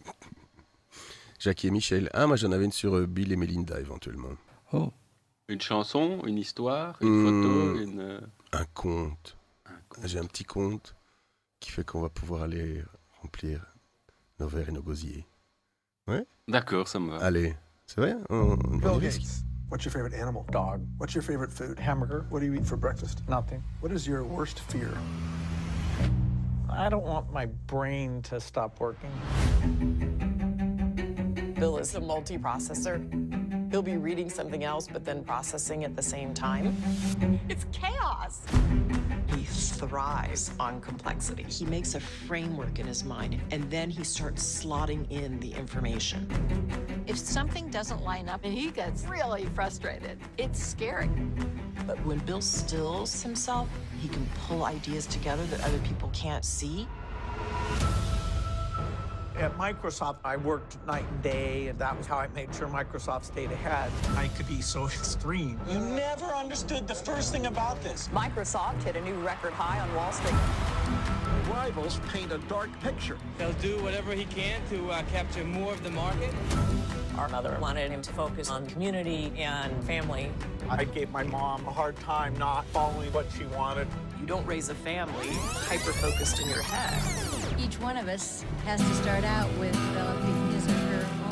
Jackie et Michel. Ah, moi j'en avais une sur euh, Bill et Melinda éventuellement. Oh. Une chanson, une histoire, une mmh, photo, une... Un conte. un conte. J'ai un petit conte qui fait qu'on va pouvoir aller remplir nos verres et nos gosiers. Ouais. D'accord, ça me va. Allez, c'est vrai on, on Bill Gates, what's your favorite animal? Dog. What's your favorite food? Hamburger. What do you eat for breakfast? Nothing. What is your worst fear? I don't want my brain to stop working. Bill is a multiprocessor. He'll be reading something else, but then processing at the same time. It's chaos. He thrives on complexity. He makes a framework in his mind, and then he starts slotting in the information. If something doesn't line up, and he gets really frustrated, it's scary. But when Bill stills himself, he can pull ideas together that other people can't see. At Microsoft, I worked night and day, and that was how I made sure Microsoft stayed ahead. I could be so extreme. You never understood the first thing about this. Microsoft hit a new record high on Wall Street. Rivals paint a dark picture. He'll do whatever he can to uh, capture more of the market. Our mother wanted him to focus on community and family. I gave my mom a hard time not following what she wanted. You don't raise a family hyper-focused in your head. Each one of us has to start out with developing his or her own.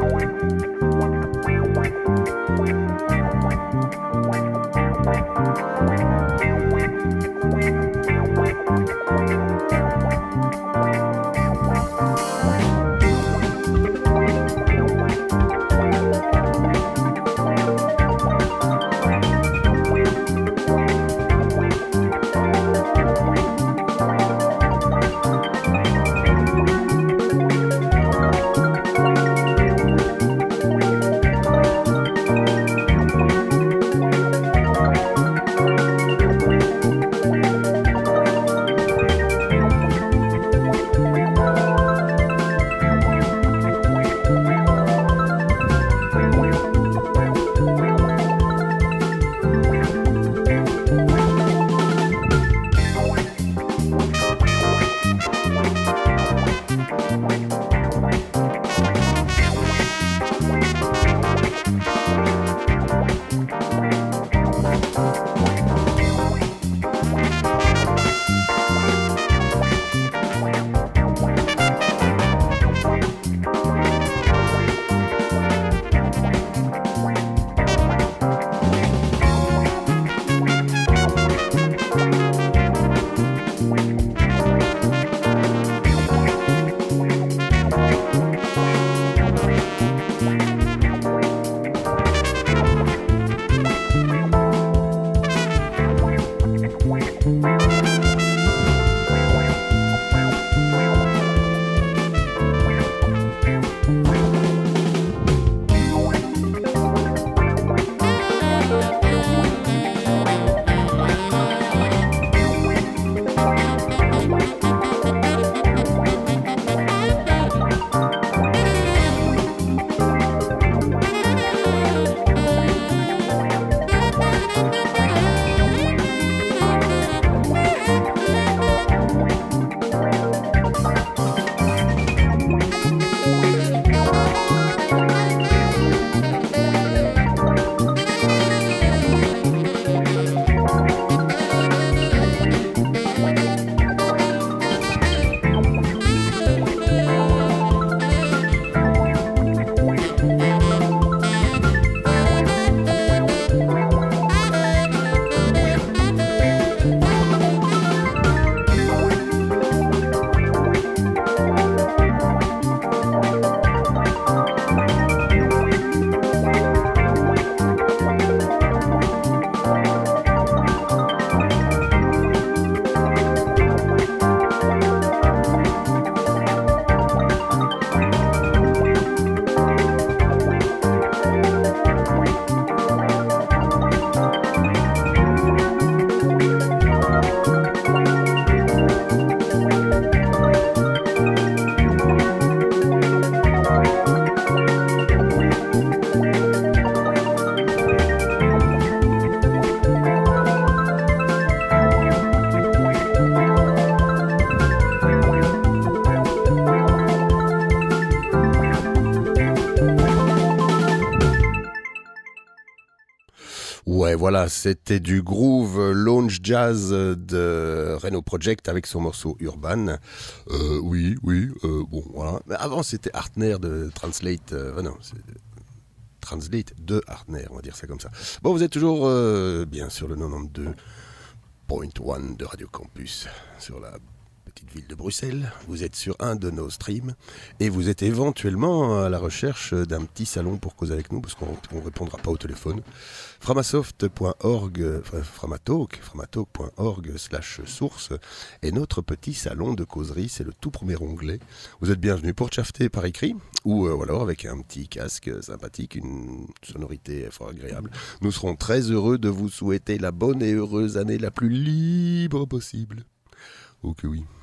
Ouais, voilà, c'était du groove lounge jazz de Reno Project avec son morceau Urban. Euh, oui, oui, euh, bon, voilà. Mais avant, c'était Hartner de Translate. Euh, non, c'est Translate de Hartner, on va dire ça comme ça. Bon, vous êtes toujours euh, bien sur le quatre-vingt-douze point un de Radio Campus, sur la petite ville de Bruxelles. Vous êtes sur un de nos streams et vous êtes éventuellement à la recherche d'un petit salon pour causer avec nous, parce qu'on ne répondra pas au téléphone. framasoft point org, framatalk, framatalk point org slash source est notre petit salon de causerie. C'est le tout premier onglet. Vous êtes bienvenus pour tchafter par écrit ou euh, alors avec un petit casque sympathique, une sonorité fort agréable. Nous serons très heureux de vous souhaiter la bonne et heureuse année la plus libre possible. Oh que oui.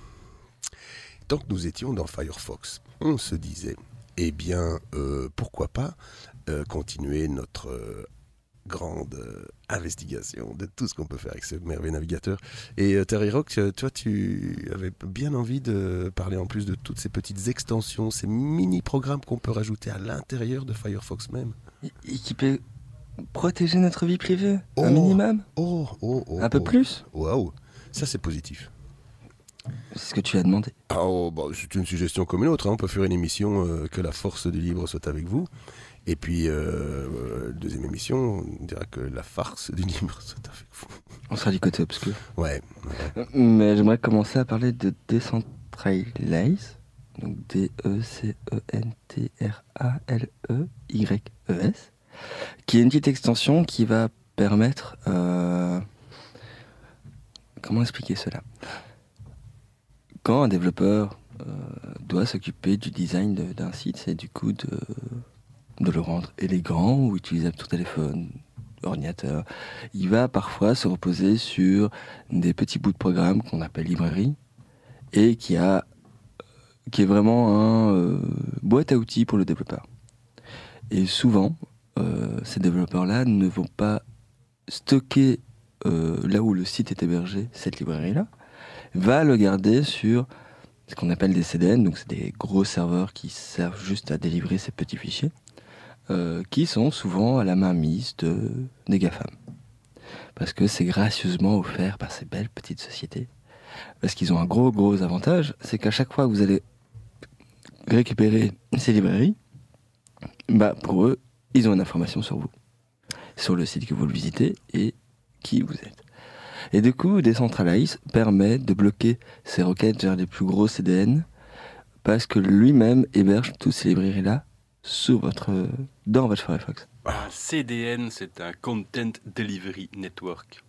Tant que nous étions dans Firefox, on se disait, eh bien, euh, pourquoi pas euh, continuer notre euh, grande euh, investigation de tout ce qu'on peut faire avec ce merveilleux navigateur. Et euh, Terry Rock, toi, tu avais bien envie de parler en plus de toutes ces petites extensions, ces mini-programmes qu'on peut rajouter à l'intérieur de Firefox même. Et qui peut protéger notre vie privée, oh, un minimum. Oh, oh, oh, un peu oh. plus. Waouh, ça c'est positif. C'est ce que tu as demandé. Ah, oh, bah, c'est une suggestion comme une autre. Hein. On peut faire une émission euh, que la force du livre soit avec vous. Et puis, euh, euh, deuxième émission, on dira que la farce du livre soit avec vous. On sera du côté obscur. Ouais. ouais. Mais j'aimerais commencer à parler de Decentralize. Donc D E C E N T R A L E Y E S. Qui est une petite extension qui va permettre... Euh... Comment expliquer cela ? Quand un développeur euh, doit s'occuper du design de, d'un site, c'est du coup de, de le rendre élégant ou utilisable sur téléphone, ordinateur, il va parfois se reposer sur des petits bouts de programme qu'on appelle librairie et qui, a, qui est vraiment un euh, boîte à outils pour le développeur. Et souvent, euh, ces développeurs-là ne vont pas stocker euh, là où le site est hébergé, cette librairie-là, va le garder sur ce qu'on appelle des C D N, donc c'est des gros serveurs qui servent juste à délivrer ces petits fichiers, euh, qui sont souvent à la main mise de, des GAFAM. Parce que c'est gracieusement offert par ces belles petites sociétés. Parce qu'ils ont un gros gros avantage, c'est qu'à chaque fois que vous allez récupérer ces librairies, bah pour eux, ils ont une information sur vous, sur le site que vous le visitez et qui vous êtes. Et du coup, Decentralize permet de bloquer ces requêtes vers les plus gros C D N parce que lui-même héberge toutes ces librairies-là sur votre, dans votre Firefox. Un C D N, c'est un Content Delivery Network.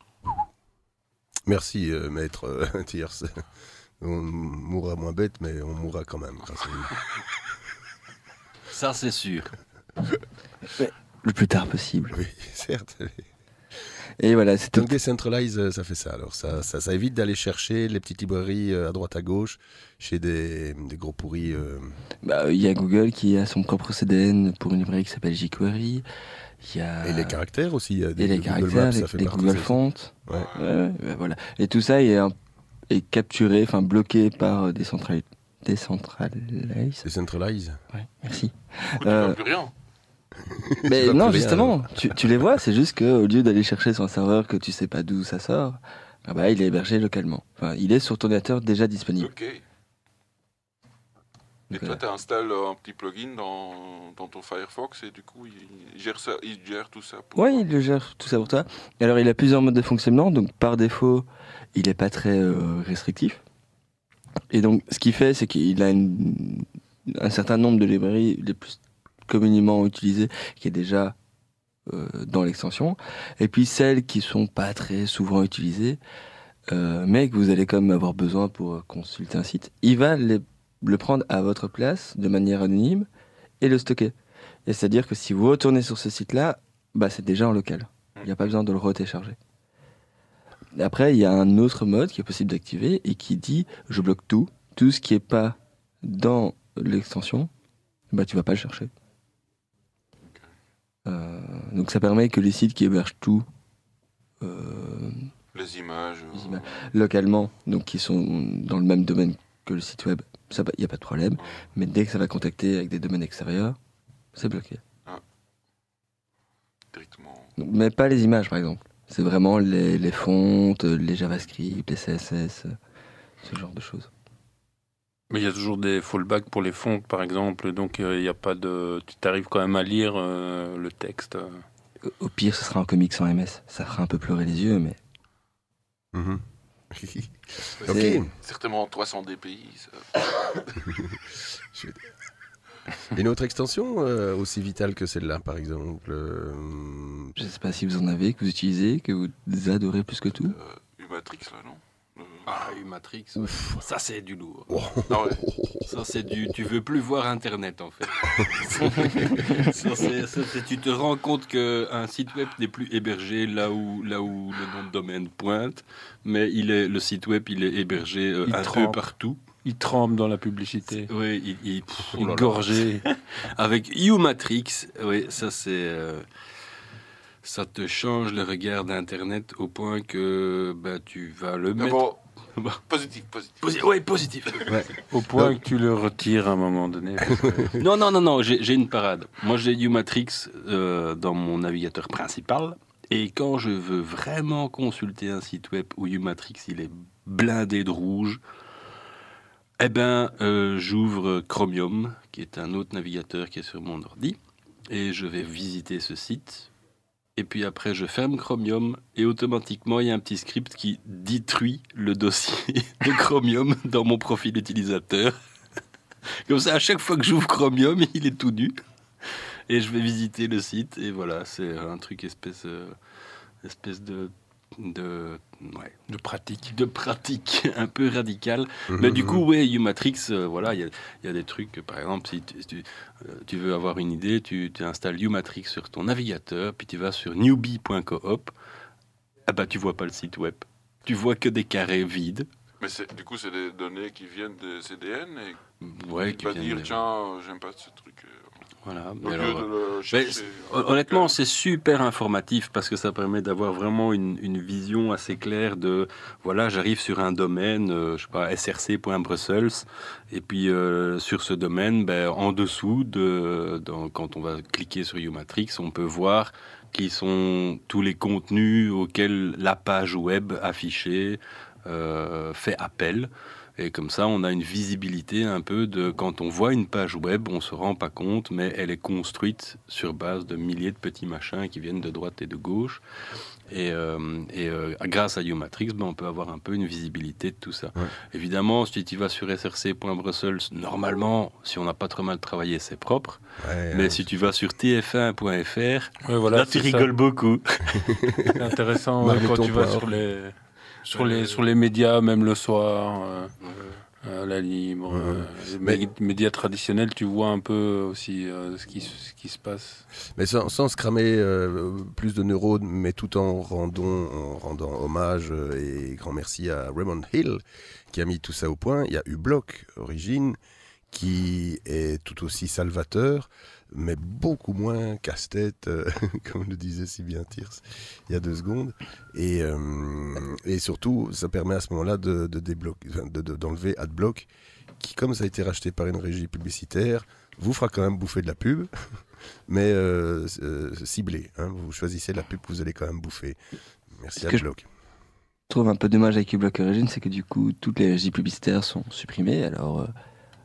Merci, euh, maître euh, Thiers. On mourra moins bête, mais on mourra quand même grâce à vous. Ça, c'est sûr. Mais le plus tard possible. Oui, certes. Et voilà, c'est donc Decentralize, ça fait ça. Alors ça, ça, ça évite d'aller chercher les petites librairies à droite à gauche chez des, des gros pourris. Euh... Bah, il y a Google qui a son propre C D N pour une librairie qui s'appelle jQuery. Il y a... Et les caractères aussi. Il y a des, et les Google caractères, Maps, les, ça fait les partie Google de Fonts. Ouais. Ouais, ouais, ouais, voilà. Et tout ça est, est capturé, enfin bloqué par Decentralize. Decentralize. Decentralize. Ouais, merci. Tu euh... vois plus rien. Mais non, justement, tu, tu les vois, c'est juste qu'au lieu d'aller chercher sur un serveur que tu sais pas d'où ça sort, ah bah, il est hébergé localement. Enfin, il est sur ton ordinateur déjà disponible. Ok. Et Donc, toi, tu installes un petit plugin dans, dans ton Firefox et du coup, il, il, gère, ça, il gère tout ça pour Oui, il le gère tout ça pour toi. Et alors, il a plusieurs modes de fonctionnement, donc par défaut, il n'est pas très euh, restrictif. Et donc, ce qu'il fait, c'est qu'il a une, un certain nombre de librairies les plus communément utilisées qui est déjà euh, dans l'extension. Et puis celles qui sont pas très souvent utilisées, euh, mais que vous allez quand même avoir besoin pour consulter un site. Il va les, le prendre à votre place de manière anonyme et le stocker. Et c'est-à-dire que si vous retournez sur ce site-là, bah, c'est déjà en local. Il n'y a pas besoin de le retélécharger. Après, il y a un autre mode qui est possible d'activer et qui dit « je bloque tout ». Tout ce qui n'est pas dans l'extension, bah, tu ne vas pas le chercher. Euh, donc ça permet que les sites qui hébergent tout, euh, les images, les images localement, donc qui sont dans le même domaine que le site web, il n'y a pas de problème. Ouais. Mais dès que ça va contacter avec des domaines extérieurs, c'est bloqué. Ah. Directement. Donc, mais pas les images, par exemple. C'est vraiment les, les fontes, les JavaScript, les C S S, ce genre de choses. Mais il y a toujours des fallbacks pour les fontes, par exemple, donc il euh, n'y a pas de... Tu t'arrives quand même à lire euh, le texte. Euh. Au pire, ce sera un comics en M S. Ça fera un peu pleurer les yeux, mais... Mm-hmm. Okay. Certainement trois cents D P I, ça. Une autre extension euh, aussi vitale que celle-là, par exemple euh... Je ne sais pas si vous en avez, que vous utilisez, que vous adorez plus que tout. Euh, Umatrix, là, non euh... Ah, Umatrix, ouais. Ça c'est du lourd. Oh. Ah ouais. Ça c'est du... Tu veux plus voir Internet, en fait. Ça, c'est, c'est, tu te rends compte qu'un site web n'est plus hébergé là où, là où le nom de domaine pointe, mais il est, le site web, il est hébergé euh, il un trempe. peu partout. Il tremble dans la publicité. Oui, il, il, pff, il gorgé. Avec Umatrix, oui, ça c'est... Euh, ça te change le regard d'Internet au point que bah, tu vas le mettre... Bon, positif, positif. Posi- oui, positif. Ouais. Au point Donc... que tu le retires à un moment donné. Que... non, non, non, non, j'ai, j'ai une parade. Moi, j'ai Umatrix euh, dans mon navigateur principal Et quand je veux vraiment consulter un site web où Umatrix il est blindé de rouge, eh ben, euh, j'ouvre Chromium, qui est un autre navigateur qui est sur mon ordi, et je vais visiter ce site. Et puis après, je ferme Chromium, et automatiquement, il y a un petit script qui détruit le dossier de Chromium dans mon profil utilisateur. Comme ça, à chaque fois que j'ouvre Chromium, il est tout nu. Et je vais visiter le site, et voilà, c'est un truc espèce, euh, espèce de... De, ouais, de pratique. De pratique, un peu radical. Mmh, Mais du mmh. coup, ouais, Umatrix, euh, voilà, il y a, y a des trucs, par exemple, si tu, si tu, euh, tu veux avoir une idée, tu, tu installes Umatrix sur ton navigateur, puis tu vas sur newbie point coop, ah bah tu vois pas le site web. Tu vois que des carrés vides. Mais c'est, du coup, c'est des données qui viennent des C D N et Ouais, tu qui vas viennent dire, des- tiens, j'aime pas ce truc. euh, Voilà. Au Mais lieu alors, de euh, le mais chercher, c- euh, honnêtement, c'est super informatif parce que ça permet d'avoir vraiment une, une vision assez claire de voilà, j'arrive sur un domaine, euh, je sais pas, S R C point Brussels, et puis euh, sur ce domaine, ben, en dessous, de, dans- quand on va cliquer sur Umatrix, on peut voir qui sont tous les contenus auxquels la page web affichée euh, fait appel. Et comme ça, on a une visibilité un peu de... Quand on voit une page web, on ne se rend pas compte, mais elle est construite sur base de milliers de petits machins qui viennent de droite et de gauche. Et, euh, et euh, grâce à Umatrix, ben, on peut avoir un peu une visibilité de tout ça. Ouais. Évidemment, si tu vas sur S R C point Brussels, normalement, si on n'a pas trop mal travaillé, c'est propre. Ouais, mais ouais, si tu vas sur T F un point F R, Ouais, voilà, là, tu c'est ça. rigoles beaucoup. C'est intéressant ouais, Marle quand ton tu vas poire. sur les, sur, les, sur les médias, même le soir, euh, euh, la libre, Ouais. euh, les Mais- mé- médias traditionnels, tu vois un peu aussi euh, ce, qui, ce qui se passe. Mais sans, sans se cramer euh, plus de neurones, mais tout en rendant, en rendant hommage euh, et grand merci à Raymond Hill qui a mis tout ça au point. Il y a uBlock Origin qui est tout aussi salvateur, mais beaucoup moins casse-tête, euh, comme le disait si bien Tirce il y a deux secondes. Et, euh, et surtout, ça permet à ce moment-là de, de débloquer, enfin, de, de, d'enlever AdBlock, qui, comme ça a été racheté par une régie publicitaire, vous fera quand même bouffer de la pub, mais euh, euh, ciblé. Hein, vous choisissez la pub que vous allez quand même bouffer. Merci Ce que je AdBlock. trouve un peu dommage avec uBlock Origin, c'est que du coup, toutes les régies publicitaires sont supprimées. Alors, euh,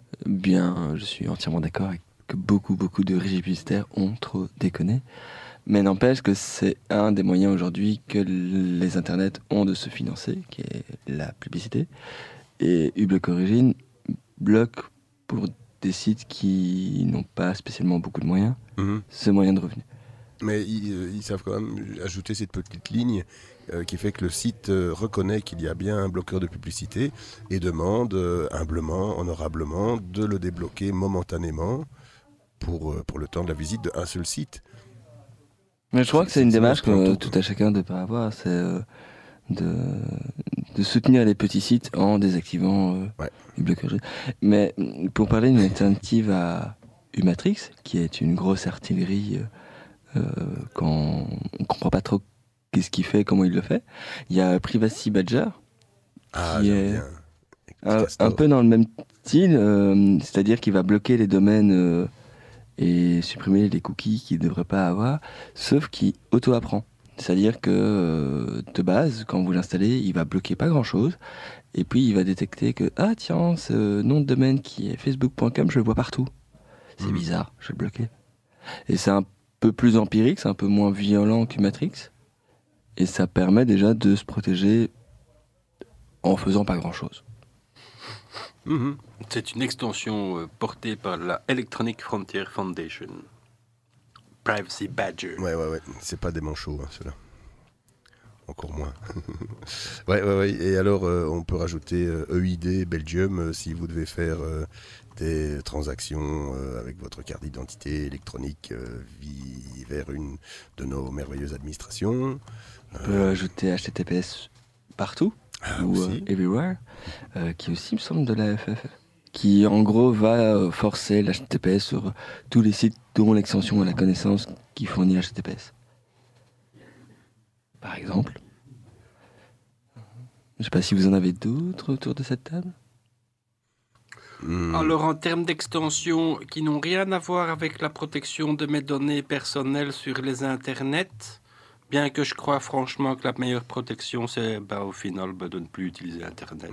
bien, je suis entièrement d'accord avec que beaucoup, beaucoup de régies publicitaires ont trop déconné. Mais n'empêche que c'est un des moyens aujourd'hui que les internets ont de se financer, qui est la publicité. Et uBlock Origin bloque pour des sites qui n'ont pas spécialement beaucoup de moyens, Mhm. ce moyen de revenu. Mais ils, euh, ils savent quand même ajouter cette petite ligne euh, qui fait que le site euh, reconnaît qu'il y a bien un bloqueur de publicité et demande euh, humblement, honorablement, de le débloquer momentanément pour, euh, pour le temps de la visite d'un seul site. Mais je crois que c'est une C'est- démarche c'est que un euh, tout, tout à chacun devrait avoir, c'est euh, de, de soutenir les petits sites en désactivant euh, Ouais. uBlock Origin. Mais mm, pour parler d'une alternative à Umatrix, qui est une grosse artillerie euh, euh, quand on ne comprend pas trop qu'est-ce qu'il fait, comment il le fait, il y a Privacy Badger, Ah, qui j'aime est bien. un, Castor. un peu dans le même style, euh, c'est-à-dire qu'il va bloquer les domaines euh, et supprimer les cookies qu'il ne devrait pas avoir, sauf qu'il auto-apprend. C'est-à-dire que euh, de base, quand vous l'installez, il va bloquer pas grand-chose, et puis il va détecter que ah tiens, ce nom de domaine qui est facebook point com, je le vois partout. C'est Mhm. bizarre, je vais le bloquer. Et c'est un peu plus empirique, c'est un peu moins violent qu'Umatrix, et ça permet déjà de se protéger en faisant pas grand-chose. Mhm. C'est une extension euh, portée par la Electronic Frontier Foundation. Privacy Badger. Ouais, ouais, ouais. C'est pas des manchots, hein, ceux-là. Encore moins. ouais, ouais, ouais. Et alors, euh, on peut rajouter euh, E I D Belgium euh, si vous devez faire euh, des transactions euh, avec votre carte d'identité électronique euh, vi- vers une de nos merveilleuses administrations. On peut ajouter H T T P S partout, Ah, ou aussi. euh, everywhere, euh, qui aussi me semble de la F F F, qui en gros va euh, forcer l'H T T P S sur tous les sites dont l'extension à la connaissance qui fournit H T T P S. Par exemple. Je sais pas si vous en avez d'autres autour de cette table. Hmm. Alors, en termes d'extensions qui n'ont rien à voir avec la protection de mes données personnelles sur les internets, Bien que je crois franchement que la meilleure protection, c'est bah, au final bah, de ne plus utiliser Internet.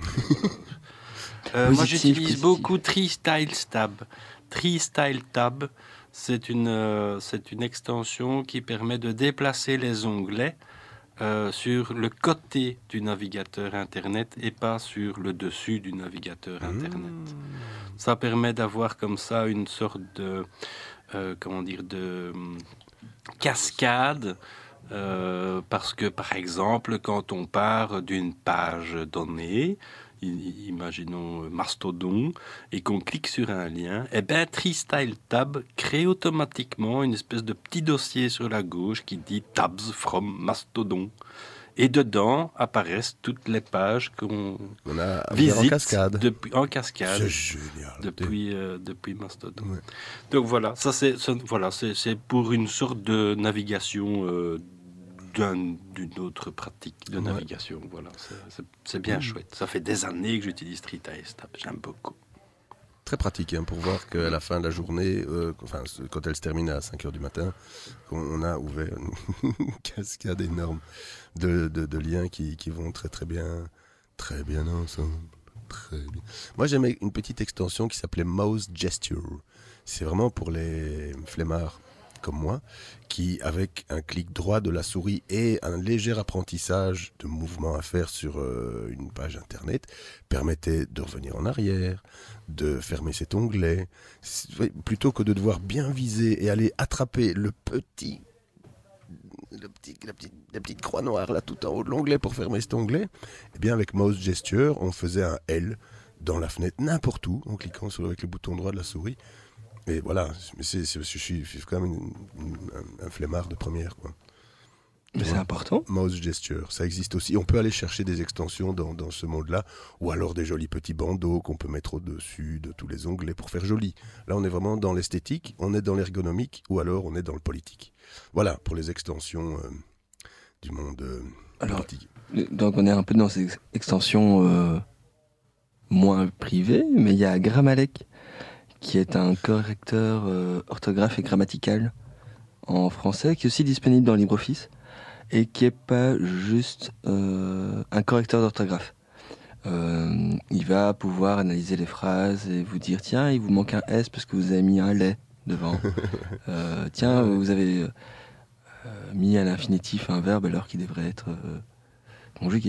euh, moi, j'utilise positif. beaucoup TreeStyle Tab. TreeStyle Tab, c'est une, euh, c'est une extension qui permet de déplacer les onglets euh, sur le côté du navigateur Internet et pas sur le dessus du navigateur Internet. Mmh. Ça permet d'avoir comme ça une sorte de, euh, comment dire, de um, cascade. Euh, parce que, par exemple, quand on part d'une page donnée, i- imaginons Mastodon, et qu'on clique sur un lien, eh bien, TreeStyle Tab crée automatiquement une espèce de petit dossier sur la gauche qui dit « Tabs from Mastodon ». Et dedans apparaissent toutes les pages qu'on On a visite en cascade. Depuis, en cascade C'est génial. depuis, euh, depuis Mastodon. Ouais. Donc voilà, ça c'est, ça, voilà, c'est, c'est pour une sorte de navigation euh, d'un, d'une autre pratique de ouais. navigation. Voilà, c'est, c'est, c'est bien mmh. chouette. Ça fait des années que j'utilise TreeStyle Tab, j'aime beaucoup. Très pratique hein, pour voir qu'à la fin de la journée, euh, enfin, quand elle se termine à cinq heures du matin, on a ouvert une cascade énorme de, de, de liens qui, qui vont très très bien, très bien ensemble. Très bien. Moi j'aimais une petite extension qui s'appelait Mouse Gesture. C'est vraiment pour les flemmards comme moi, qui avec un clic droit de la souris et un léger apprentissage de mouvement à faire sur euh, une page internet, permettait de revenir en arrière, de fermer cet onglet, plutôt que de devoir bien viser et aller attraper le petit, le petit, la, petite, la petite croix noire là tout en haut de l'onglet pour fermer cet onglet. Et bien avec Mouse Gesture, on faisait un L dans la fenêtre n'importe où en cliquant sur avec le bouton droit de la souris. Et voilà, mais c'est, c'est, je, suis, je suis quand même une, une, un, un flemmard de première, quoi. Mais c'est important. Mouse Gesture, ça existe aussi. On peut aller chercher des extensions dans, dans ce monde-là, ou alors des jolis petits bandeaux qu'on peut mettre au-dessus de tous les onglets pour faire joli. Là, on est vraiment dans l'esthétique, on est dans l'ergonomique, ou alors on est dans le politique. Voilà, pour les extensions euh, du monde euh, alors, politique. Donc on est un peu dans ces extensions euh, moins privées, mais il y a Grammalek, qui est un correcteur euh, orthographe et grammatical en français, qui est aussi disponible dans LibreOffice, et qui n'est pas juste euh, un correcteur d'orthographe. Euh, il va pouvoir analyser les phrases et vous dire « Tiens, il vous manque un S parce que vous avez mis un lait devant. euh, Tiens, vous avez euh, mis à l'infinitif un verbe alors qu'il devrait être euh, conjugué. »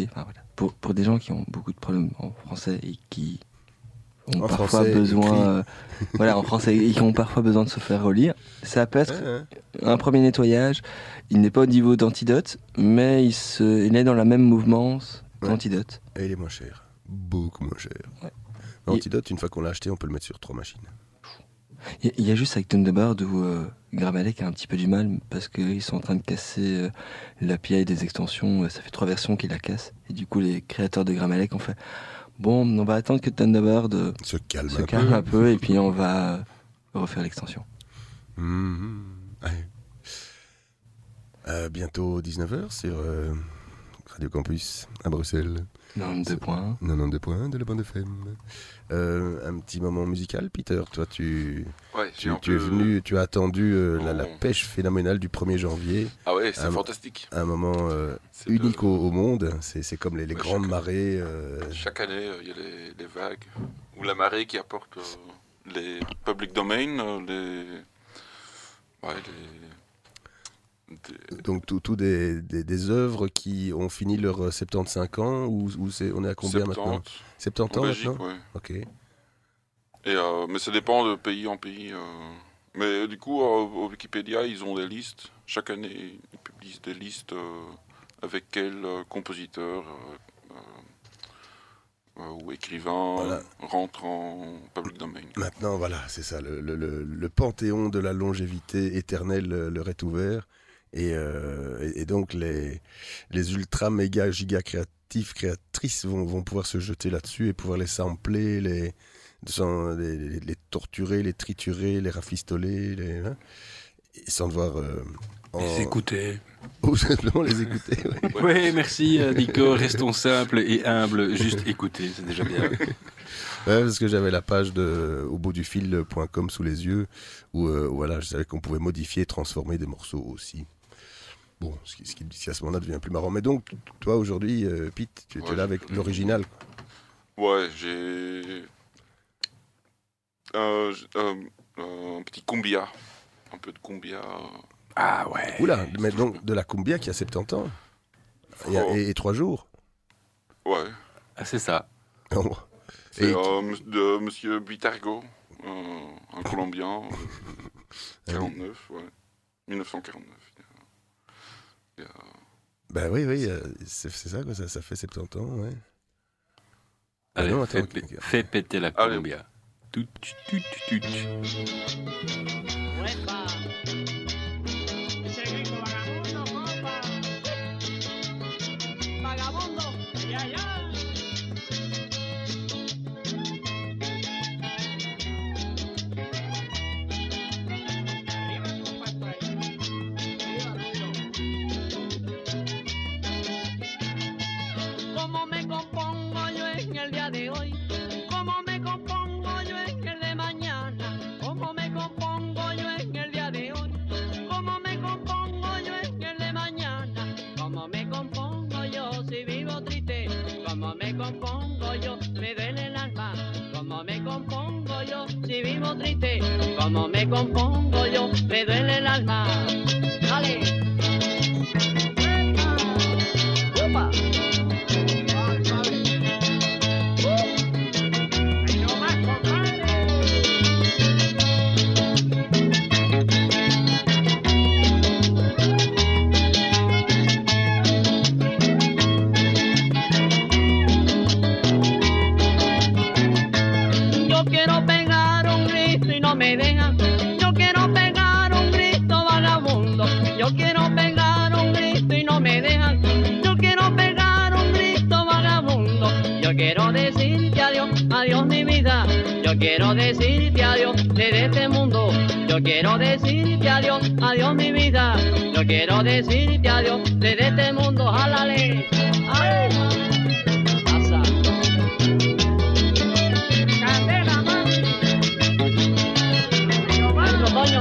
Enfin, voilà. pour, pour des gens qui ont beaucoup de problèmes en français et qui ont en parfois français, besoin, euh, voilà, en français, et qui ont parfois besoin de se faire relire. Ça peut être ouais, ouais. un premier nettoyage. Il n'est pas au niveau d'Antidote, mais il, se, il est dans la même mouvance ouais. d'Antidote. Et il est moins cher, beaucoup moins cher. Ouais. Antidote, une fois qu'on l'a acheté, on peut le mettre sur trois machines. Il y, y a juste avec Thunderbird où euh, Grammalek a un petit peu du mal parce qu'ils sont en train de casser euh, l'A P I des extensions. Ça fait trois versions qu'ils la cassent. Et du coup, les créateurs de Grammalek ont fait bon, on va attendre que Thunderbird euh, se calme, se un, calme peu. un peu et puis on va euh, refaire l'extension. Mmh, ouais. euh, bientôt dix-neuf heures sur euh, Radio Campus à Bruxelles. quatre-vingt-douze points. quatre-vingt-douze points de la bande F M. Euh, un petit moment musical, Peter. Toi, tu, ouais, tu, tu es venu, tu as attendu euh, oh. la, la pêche phénoménale du premier janvier. Ah ouais, c'est un, fantastique. Un moment euh, unique de... au, au monde. C'est, c'est comme les, les ouais, grandes chaque, marées. Euh... Chaque année, il euh, y a les, les vagues ou la marée qui apporte euh, les public domain, euh, les, ouais, les... Des... Donc tout, tout des, des, des œuvres qui ont fini leurs soixante-quinze ans ou, ou c'est, on est à combien soixante-dix maintenant soixante-dix ans Belgique, maintenant ouais. Ok. Et, euh, mais ça dépend de pays en pays. Euh... Mais euh, du coup, euh, au Wikipédia, ils ont des listes. Chaque année, ils publient des listes euh, avec quels euh, compositeurs euh, euh, ou écrivains voilà. rentrent en public domain. Maintenant, voilà, c'est ça. Le, le, le, le panthéon de la longévité éternelle leur est ouvert. Et, euh, et, et donc les, les ultra méga giga créatifs créatrices vont, vont pouvoir se jeter là-dessus et pouvoir les sampler, les, les, les, les torturer, les triturer, les rafistoler, les, hein, sans devoir euh, en... les écouter. Ou simplement les écouter. Oui, ouais, merci Nico. Restons simples et humbles. Juste écouter, c'est déjà bien. Ouais, parce que j'avais la page de au bout du fil point com sous les yeux où euh, voilà, je savais qu'on pouvait modifier et transformer des morceaux aussi. Bon, ce qui, ce qui, ce qui à ce moment-là devient plus marrant. Mais donc, toi aujourd'hui, euh, Pete, tu étais Ouais, là avec l'original. Ouais, j'ai euh, j'- euh, euh, un petit cumbia, un peu de cumbia. Ah ouais. Oula, mais donc de la cumbia qui a soixante-dix ans. Et, Oh. et, et trois jours. Ouais. Ah, c'est ça. Oh. C'est Et- euh, ms- de Monsieur Buitargo, euh, un Colombien, euh, quarante-neuf, ouais, dix-neuf cent quarante-neuf. Il y a- il y a- Ben oui, oui, euh, c'est, c'est ça, quoi, ça, ça fait soixante-dix ans, ouais. Ah Allez, non, fais, attends, pé- ok. fais péter la Allez. cumbia. Tout, tout, tout, tout. Ese grito vagabundo, compa. Vagabundo, ya, ya. Arriba, compa, esto ahí. Arriba, Rulo. ¿Cómo me compongo yo en el día de hoy? ¿Cómo me compongo yo en el de mañana? ¿Cómo me compongo yo en el día de hoy? ¿Cómo me compongo yo en el de mañana? ¿Cómo me compongo yo si vivo triste? ¿Cómo me compongo yo? Me duele el alma. ¿Cómo me compongo yo si vivo triste? ¿Cómo me compongo yo? Me duele el alma. Dale. ¡Upa! Yo quiero pegar un grito y no me dejan. Yo quiero pegar un grito vagabundo. Yo quiero pegar un grito y no me dejan. Yo quiero pegar un grito vagabundo. Yo quiero decirte adiós, adiós mi vida. Yo quiero decirte adiós desde este mundo. Yo quiero decirte adiós, adiós mi vida. Yo quiero decirte adiós desde este mundo. Jálale. Ay, pasa. Candela, mami. Dentro, Toño.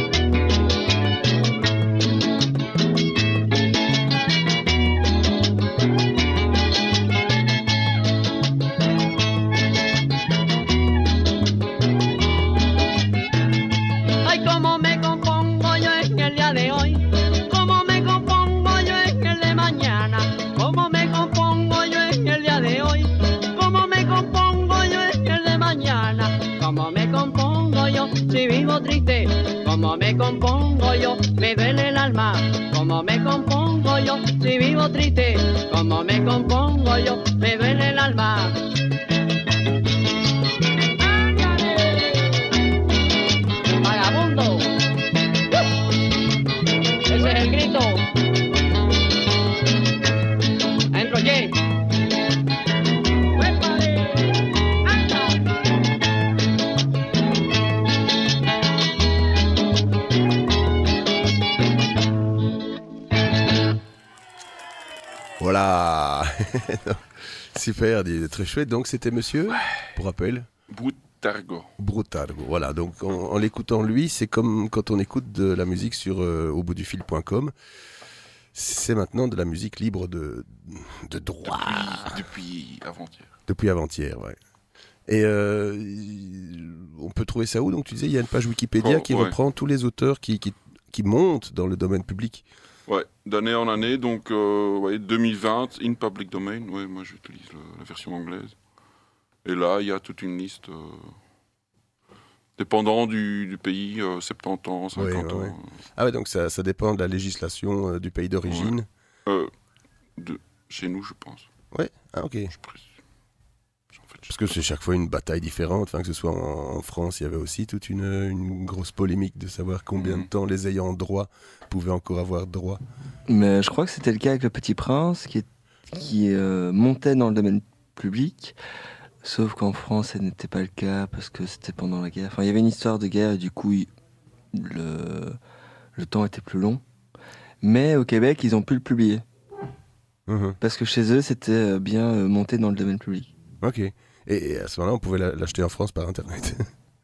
Ay, cómo me compongo yo en el día de hoy. Cómo me compongo yo en el de mañana. Cómo me compongo yo en el día de hoy. Cómo me compongo yo en el de mañana. Cómo me compongo yo si vivo triste. Cómo me compongo yo, me duele el alma. Cómo me compongo yo si vivo triste. Cómo me compongo yo, me duele el alma. Vagabundo. Ese es el grito. Entro, ye. Voilà. Super, dit- très chouette. Donc c'était monsieur, pour rappel Buitargo. Brutargo. Voilà, donc en, en l'écoutant lui, c'est comme quand on écoute de la musique sur euh, au bout du fil point com. C'est maintenant de la musique libre de, de droit. Depuis, depuis avant-hier. Depuis avant-hier, ouais. Et euh, on peut trouver ça où? Donc tu disais, il y a une page Wikipédia Oh, qui ouais. reprend tous les auteurs qui, qui, qui montent dans le domaine public. Ouais, d'année en année, donc euh, ouais, deux mille vingt, in public domain, ouais, moi j'utilise le- la version anglaise. Et là, il y a toute une liste, euh, dépendant du, du pays, euh, soixante-dix ans, Ouais, cinquante ouais, ouais. ans. Ah ouais, donc ça, ça dépend de la législation euh, du pays d'origine. Euh, de, chez nous, je pense. Ouais, ah ok. Parce que c'est chaque fois une bataille différente, enfin, que ce soit en, en France, il y avait aussi toute une, une grosse polémique de savoir combien de temps les ayants droit pouvaient encore avoir droit. Mais je crois que c'était le cas avec Le Petit Prince, qui, est- qui euh, montait dans le domaine public, sauf qu'en France, ça n'était pas le cas, parce que c'était pendant la guerre. Enfin, il y avait une histoire de guerre, et du coup, il- le, le temps était plus long. Mais au Québec, ils ont pu le publier. Mhm. Parce que chez eux, c'était euh, bien euh, monté dans le domaine public. Ok. Et, et à ce moment-là, on pouvait la- l'acheter en France par Internet.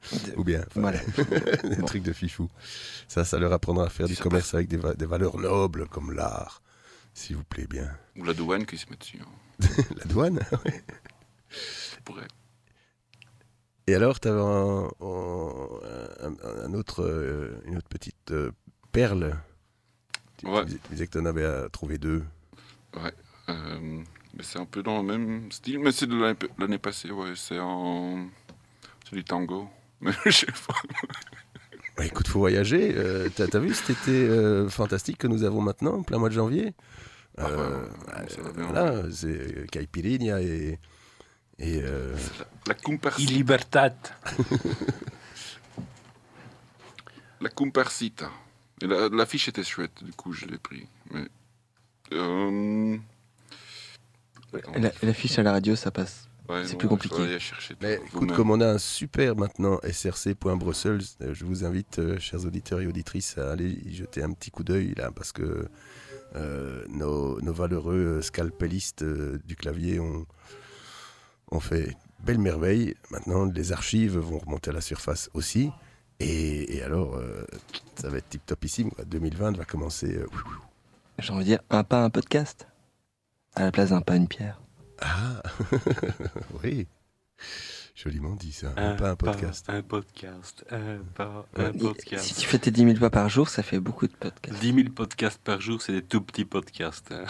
Ou bien, enfin, Voilà. des Bon. trucs de fifou. Ça, ça leur apprendra à faire du commerce avec des, va- des valeurs nobles comme l'art, s'il vous plaît bien. Ou la douane qui se met dessus. hein. La douane, ouais. Ça pourrait. Et alors, tu avais un, un- un autre, euh, une autre petite euh, perle. Tu, Ouais. tu disais, tu disais que tu en avais euh, trouvé deux. Ouais. euh, mais c'est un peu dans le même style, mais c'est de l'année, l'année passée, ouais. C'est en. C'est du tango. Mais je sais pas. Bah, écoute, faut voyager. Euh, t'as, t'as vu cet été euh, fantastique que nous avons maintenant, plein mois de janvier Ah, euh, ouais, ça va euh, bien. Voilà, c'est Caipirinha et. et euh, La Comparsita. Il libertad. La Comparsita. Et la, l'affiche était chouette, du coup, je l'ai pris. Mais. Euh... La, l'affiche à la radio, ça passe. Ouais, c'est non, plus il compliqué. faut aller chercher Mais tout écoute, vous-même. comme on a un super maintenant S R C point Brussels, euh, je vous invite, euh, chers auditeurs et auditrices, à aller y jeter un petit coup d'œil là, parce que euh, nos, nos valeureux scalpellistes euh, du clavier ont, ont fait belle merveille. Maintenant, les archives vont remonter à la surface aussi. Et, et alors, euh, ça va être tip topissime. Quoi. deux mille vingt va commencer. euh, J'ai envie de dire un pas, un podcast. À la place d'un pas, une pierre. Ah, oui, joliment dit ça. Un pas un pas, podcast. Un podcast. Un pas, Ouais, un et podcast. Si tu fais tes dix mille pas par jour, ça fait beaucoup de podcasts. dix mille podcasts par jour, c'est des tout petits podcasts. Hein.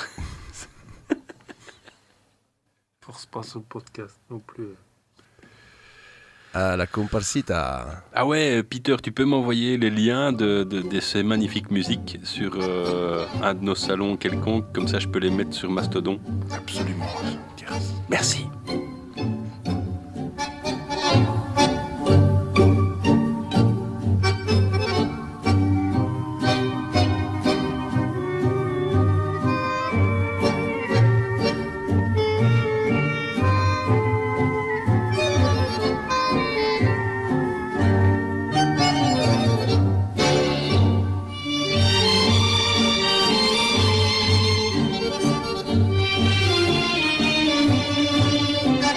Force pas sur le podcast non plus. Ah, la Comparsita. Ah ouais, Peter, tu peux m'envoyer les liens de, de, de ces magnifiques musiques sur euh, un de nos salons quelconque, comme ça je peux les mettre sur Mastodon. Absolument. Merci. Thank you.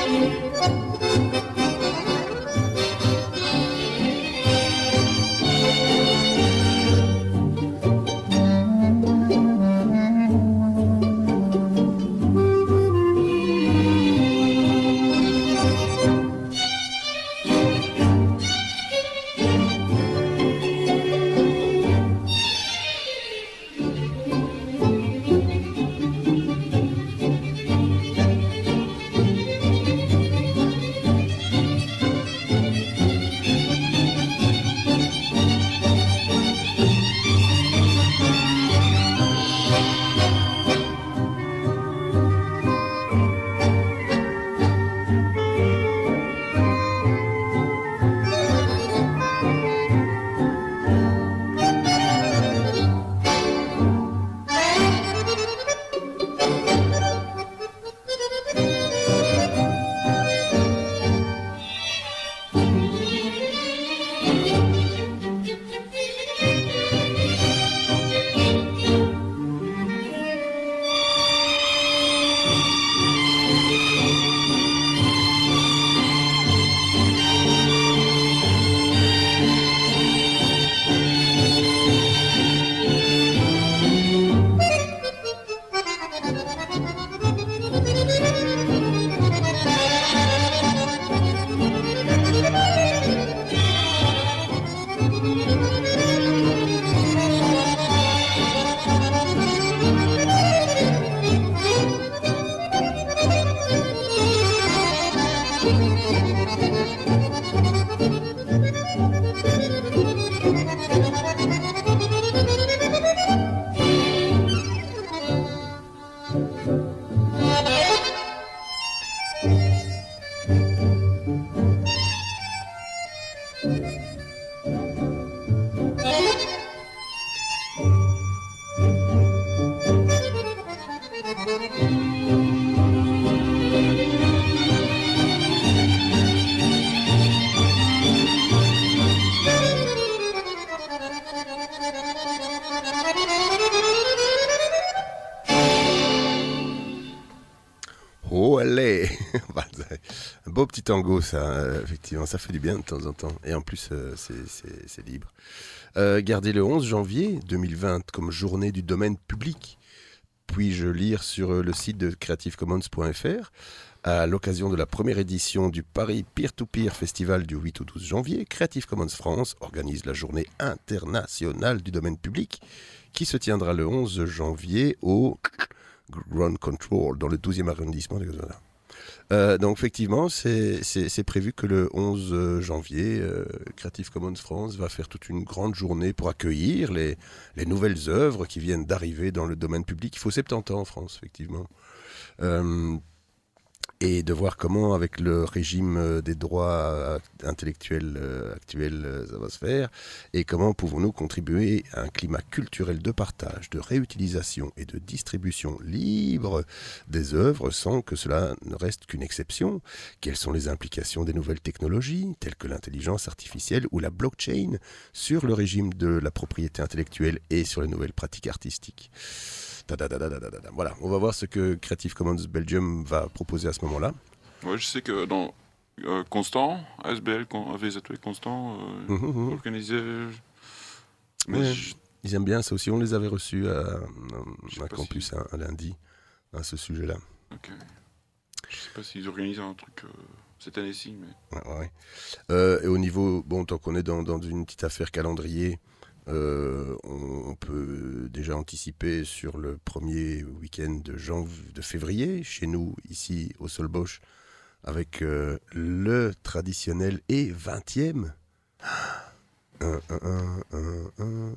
Un beau petit tango, ça, euh, effectivement, ça fait du bien de temps en temps. Et en plus, euh, c'est, c'est, c'est libre. Euh, gardez le onze janvier deux mille vingt comme journée du domaine public. Puis-je lire sur le site de creative commons point f r. À l'occasion de la première édition du Paris Peer-to-Peer Festival du huit au douze janvier, Creative Commons France organise la journée internationale du domaine public qui se tiendra le onze janvier au Ground Control dans le douzième arrondissement de Gazala. Euh, donc effectivement, c'est, c'est, c'est prévu que le onze janvier, euh, Creative Commons France va faire toute une grande journée pour accueillir les, les nouvelles œuvres qui viennent d'arriver dans le domaine public. Il faut soixante-dix ans en France, effectivement. Euh, et de voir comment, avec le régime des droits intellectuels actuels, ça va se faire, et comment pouvons-nous contribuer à un climat culturel de partage, de réutilisation et de distribution libre des œuvres sans que cela ne reste qu'une exception. Quelles sont les implications des nouvelles technologies, telles que l'intelligence artificielle ou la blockchain, sur le régime de la propriété intellectuelle et sur les nouvelles pratiques artistiques ? Voilà, on va voir ce que Creative Commons Belgium va proposer à ce moment-là. Ouais, je sais que dans euh, Constant, A S B L, V Z W Constant, euh, mmh, mmh. organisé. Mais ouais, je... Ils aiment bien ça aussi. On les avait reçus à, à un campus si... un, un lundi à ce sujet-là. Ok. Je sais pas s'ils organisent un truc euh, cette année-ci, mais. Ouais, ouais. Euh, et au niveau, bon, tant qu'on est dans, dans une petite affaire calendrier. Euh, on, on peut déjà anticiper sur le premier week-end de, janvier, de février, chez nous, ici, au Solbosch, avec euh, le traditionnel et vingtième. Un, un, un, un,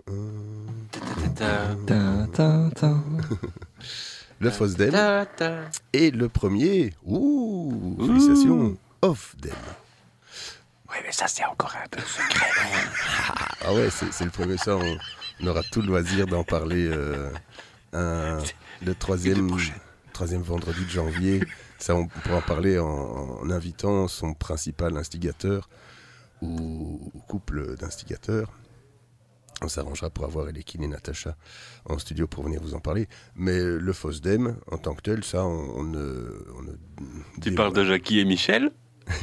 un, un. Le Fosdem. Et le premier, ouh, félicitations, Ofdem. Oui, mais ça, c'est encore un peu secret. Ah ouais, c'est, c'est le premier ça. On, on aura tout le loisir d'en parler euh, un, le troisième, troisième vendredi de janvier. Ça, on pourra en parler en, en invitant son principal instigateur ou, ou couple d'instigateurs. On s'arrangera pour avoir Elekine et Natacha en studio pour venir vous en parler. Mais le Fosdem, en tant que tel, ça, on, on ne... On ne tu dé- parles de Jackie et Michel ?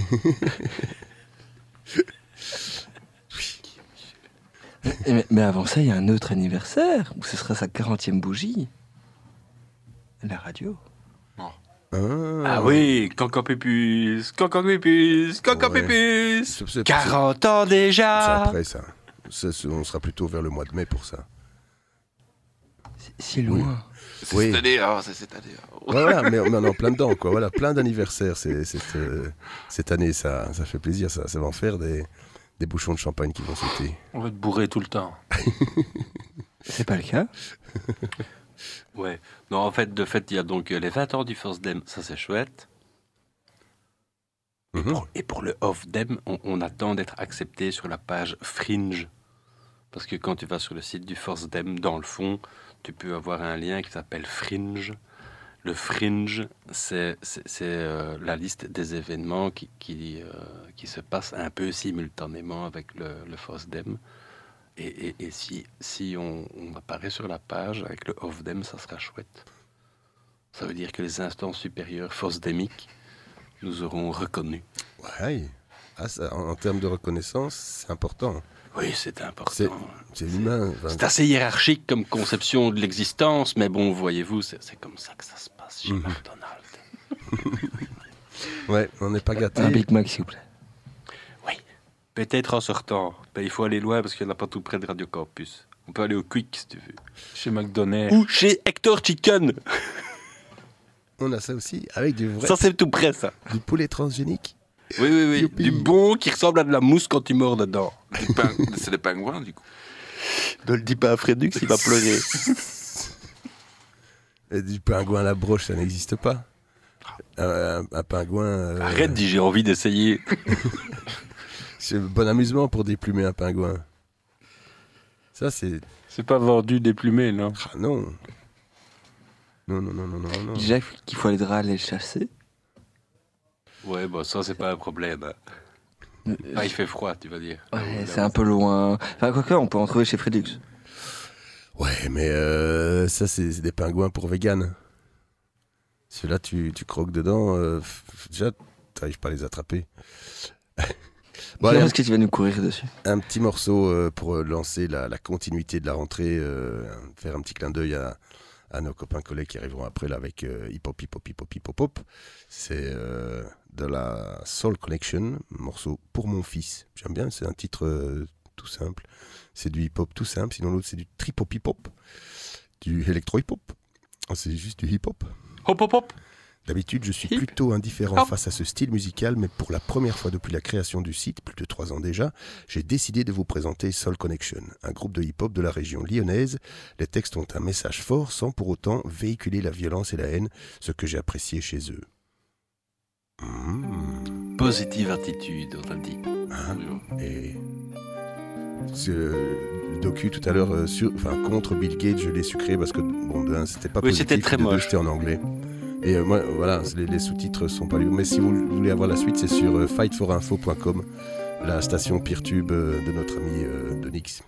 mais, mais avant ça, il y a un autre anniversaire où ce sera sa quarantième bougie. La radio. Oh. Ah. ah oui, Cancan Pépus, Cancan Pépus, Cancan Pépus. Ouais. quarante ans déjà. C'est après ça. ça. On sera plutôt vers le mois de mai pour ça. C'est, c'est loin. Oui. C'est oui. cette année, oh, c'est cette année. Oh. Ouais, voilà, mais on en est en plein dedans, quoi. Voilà, plein d'anniversaires c'est, c'est, euh, cette année, ça, ça fait plaisir, ça, ça va en faire des, des bouchons de champagne qui vont sauter. On va te bourrer tout le temps. C'est pas le cas. Ouais. Non, en fait, de fait, il y a donc les vingt ans du Fosdem, ça c'est chouette. Mm-hmm. Et, pour, et pour le Ofdem, on, on attend d'être accepté sur la page Fringe. Parce que quand tu vas sur le site du Fosdem, dans le fond, tu peux avoir un lien qui s'appelle Fringe. Le Fringe, c'est, c'est, c'est euh, la liste des événements qui, qui, euh, qui se passent un peu simultanément avec le, le Fosdem. Et, et, et si, si on, on apparaît sur la page avec le Ofdem, ça sera chouette. Ça veut dire que les instances supérieures fosdémiques nous auront reconnus. Ouais. Ah, ça, en, en termes de reconnaissance, c'est important. Oui, c'est important. C'est, c'est humain. Enfin, c'est assez hiérarchique comme conception de l'existence, mais bon, voyez-vous, c'est, c'est comme ça que ça se passe chez mmh. McDonald's. Ouais, on n'est pas gâtés. Un Big Mac, s'il vous plaît. Oui, peut-être en sortant. Ben, il faut aller loin parce qu'il n'y en a pas tout près de Radio Campus. On peut aller au Quick, si tu veux. Chez McDonald's. Ou chez Hector Chicken. On a ça aussi, avec du vrai... Ça, c'est tout près, ça. Du poulet transgénique. Oui, oui, oui. Youpi. Du bon qui ressemble à de la mousse quand tu mords dedans. Ping... C'est des pingouins, du coup. Ne le dis pas à Frédux, il va pleurer. Et du pingouin à la broche, ça n'existe pas. Un, un, un pingouin... Euh... Arrête, dis, j'ai envie d'essayer. C'est bon amusement pour déplumer un pingouin. Ça, c'est... C'est pas vendu déplumé, non? Ah, non. Non, non, non, non, non, non. Déjà qu'il faut aller aller le chasser. Ouais, bon, ça, c'est pas un problème. Ah, il fait froid, tu vas dire. Ouais, c'est un peu loin. Enfin, quoi que, on peut en trouver chez Frédux. Ouais, mais euh, ça, c'est, c'est des pingouins pour vegan. Celui-là, tu, tu croques dedans. Euh, déjà, tu n'arrives pas à les attraper. Bon, allez, est-ce que tu vas nous courir dessus? Un petit morceau euh, pour lancer la, la continuité de la rentrée, euh, faire un petit clin d'œil à, à nos copains collègues qui arriveront après là, avec euh, Hip Hop, Hip Hop, Hip Hop, Hip Hop, Hop. C'est euh, de la Soul Connection, un morceau pour mon fils. J'aime bien, c'est un titre euh, tout simple. C'est du hip-hop tout simple, sinon l'autre c'est du trip-hop hip-hop, du électro-hip-hop. C'est juste du hip-hop. Hop, hop, hop. D'habitude, je suis plutôt indifférent face à ce style musical, mais pour la première fois depuis la création du site, plus de trois ans déjà, j'ai décidé de vous présenter Soul Connection, un groupe de hip-hop de la région lyonnaise. Les textes ont un message fort sans pour autant véhiculer la violence et la haine, ce que j'ai apprécié chez eux. Mmh. Positive attitude, on t'a dit. Hein et ce le docu tout à l'heure euh, sur, enfin, contre Bill Gates, je l'ai sucré parce que bon, de un, c'était pas oui, positif, c'était très de deux, moche. c'était en anglais. Et euh, moi, voilà, les, les sous-titres sont pas libres. Mais si vous voulez avoir la suite, c'est sur euh, fight for info point com, la station PeerTube euh, de notre ami euh, Donix.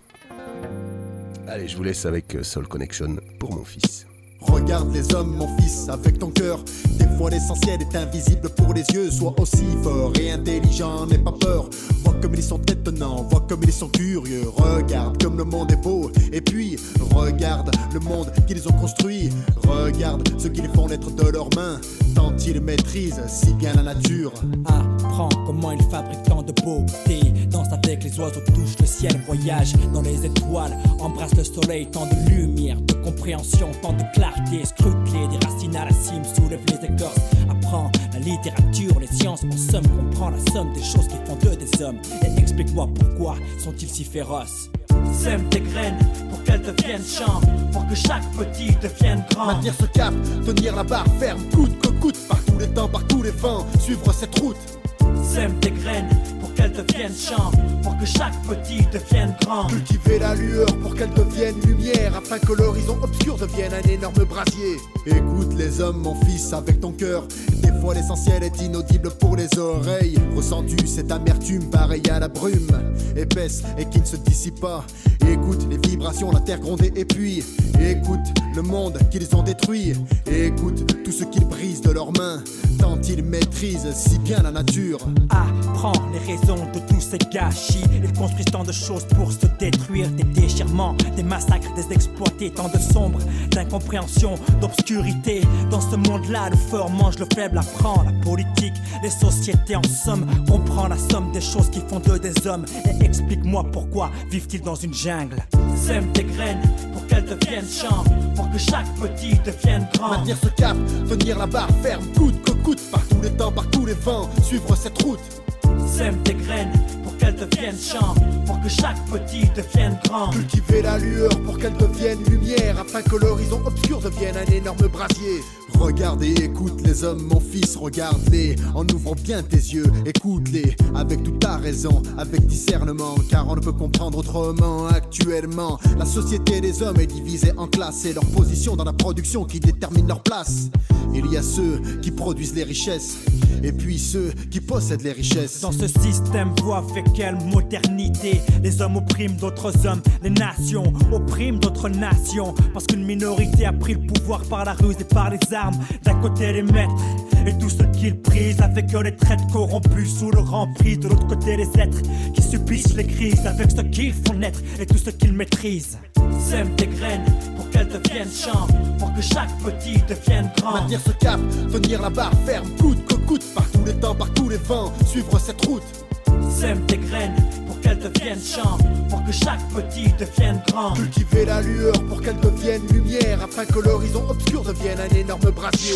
Allez, je vous laisse avec euh, Soul Connection pour mon fils. Regarde les hommes, mon fils, avec ton cœur. Des fois l'essentiel est invisible pour les yeux. Sois aussi fort et intelligent, n'aie pas peur. Vois comme ils sont étonnants, vois comme ils sont curieux. Regarde comme le monde est beau. Et puis, regarde le monde qu'ils ont construit. Regarde ce qu'ils font naître de leurs mains. Tant ils maîtrisent si bien la nature. Apprends comment ils fabriquent tant de beauté. Danse avec les oiseaux, touche le ciel. Voyage dans les étoiles, embrasse le soleil. Tant de lumière, de compréhension, tant de clarté. Scrute-les, des racines à la cime, soulève les écorces. Apprends la littérature, les sciences. En somme, comprends la somme des choses qui font d'eux des hommes. Et explique-moi pourquoi sont-ils si féroces. Sème tes graines pour qu'elles deviennent champs, pour que chaque petit devienne grand. Maintenir ce cap, tenir la barre ferme, coûte que coûte, par tous les temps, par tous les vents, suivre cette route. Sème tes graines pour qu'elles deviennent champs, pour que chaque petit devienne grand. Cultiver la lueur pour qu'elle devienne lumière, afin que l'horizon obscur devienne un énorme brasier. Écoute les hommes, mon fils, avec ton cœur. Des fois l'essentiel est inaudible pour les oreilles. Ressens-tu cette amertume pareille à la brume, épaisse et qui ne se dissipe pas. Écoute les vibrations, la terre gronder et puis écoute le monde qu'ils ont détruit. Écoute tout ce qu'ils brisent de leurs mains, tant ils maîtrisent si bien la nature. Apprends les raisons de tous ces gâchis. Ils construisent tant de choses pour se détruire. Des déchirements, des massacres, des exploités. Tant de sombres, d'incompréhension, d'obscurité. Dans ce monde-là, le fort mange le faible. Apprends la politique, les sociétés en somme. Comprends la somme des choses qui font d'eux des hommes. Et explique-moi pourquoi vivent-ils dans une jungle. Sème tes graines pour qu'elles deviennent champs, pour que chaque petit devienne grand. Maintenir ce cap, tenir la barre ferme, coûte que coûte, par tous les temps, par tous les vents, suivre cette route. Sème tes graines pour qu'elles deviennent champs, pour que chaque petit devienne grand. Cultiver la lueur pour qu'elle devienne lumière, afin que l'horizon obscur devienne un énorme brasier. Regarde et écoute les hommes, mon fils, regarde-les en ouvrant bien tes yeux, écoute-les avec toute ta raison, avec discernement, car on ne peut comprendre autrement actuellement. La société des hommes est divisée en classes et leur position dans la production qui détermine leur place. Il y a ceux qui produisent les richesses et puis ceux qui possèdent les richesses. Dans ce système, vois avec quelle modernité les hommes oppriment d'autres hommes, les nations oppriment d'autres nations, parce qu'une minorité a pris le pouvoir par la ruse et par les armes. D'un côté les maîtres et tout ce qu'ils prisent, avec eux les traites corrompus sous leur emprise. De l'autre côté les êtres qui subissent les crises, avec ce qu'ils font naître et tout ce qu'ils maîtrisent. Sème tes graines pour qu'elles deviennent champs, pour que chaque petit devienne grand. Maintenir ce cap, tenir la barre ferme, coûte que coûte, par tous les temps, par tous les vents, suivre cette route. Sème tes graines pour qu'elles deviennent champs, pour que chaque petit devienne grand. Cultiver la lueur pour qu'elle devienne lumière, afin que l'horizon obscur devienne un énorme brasier.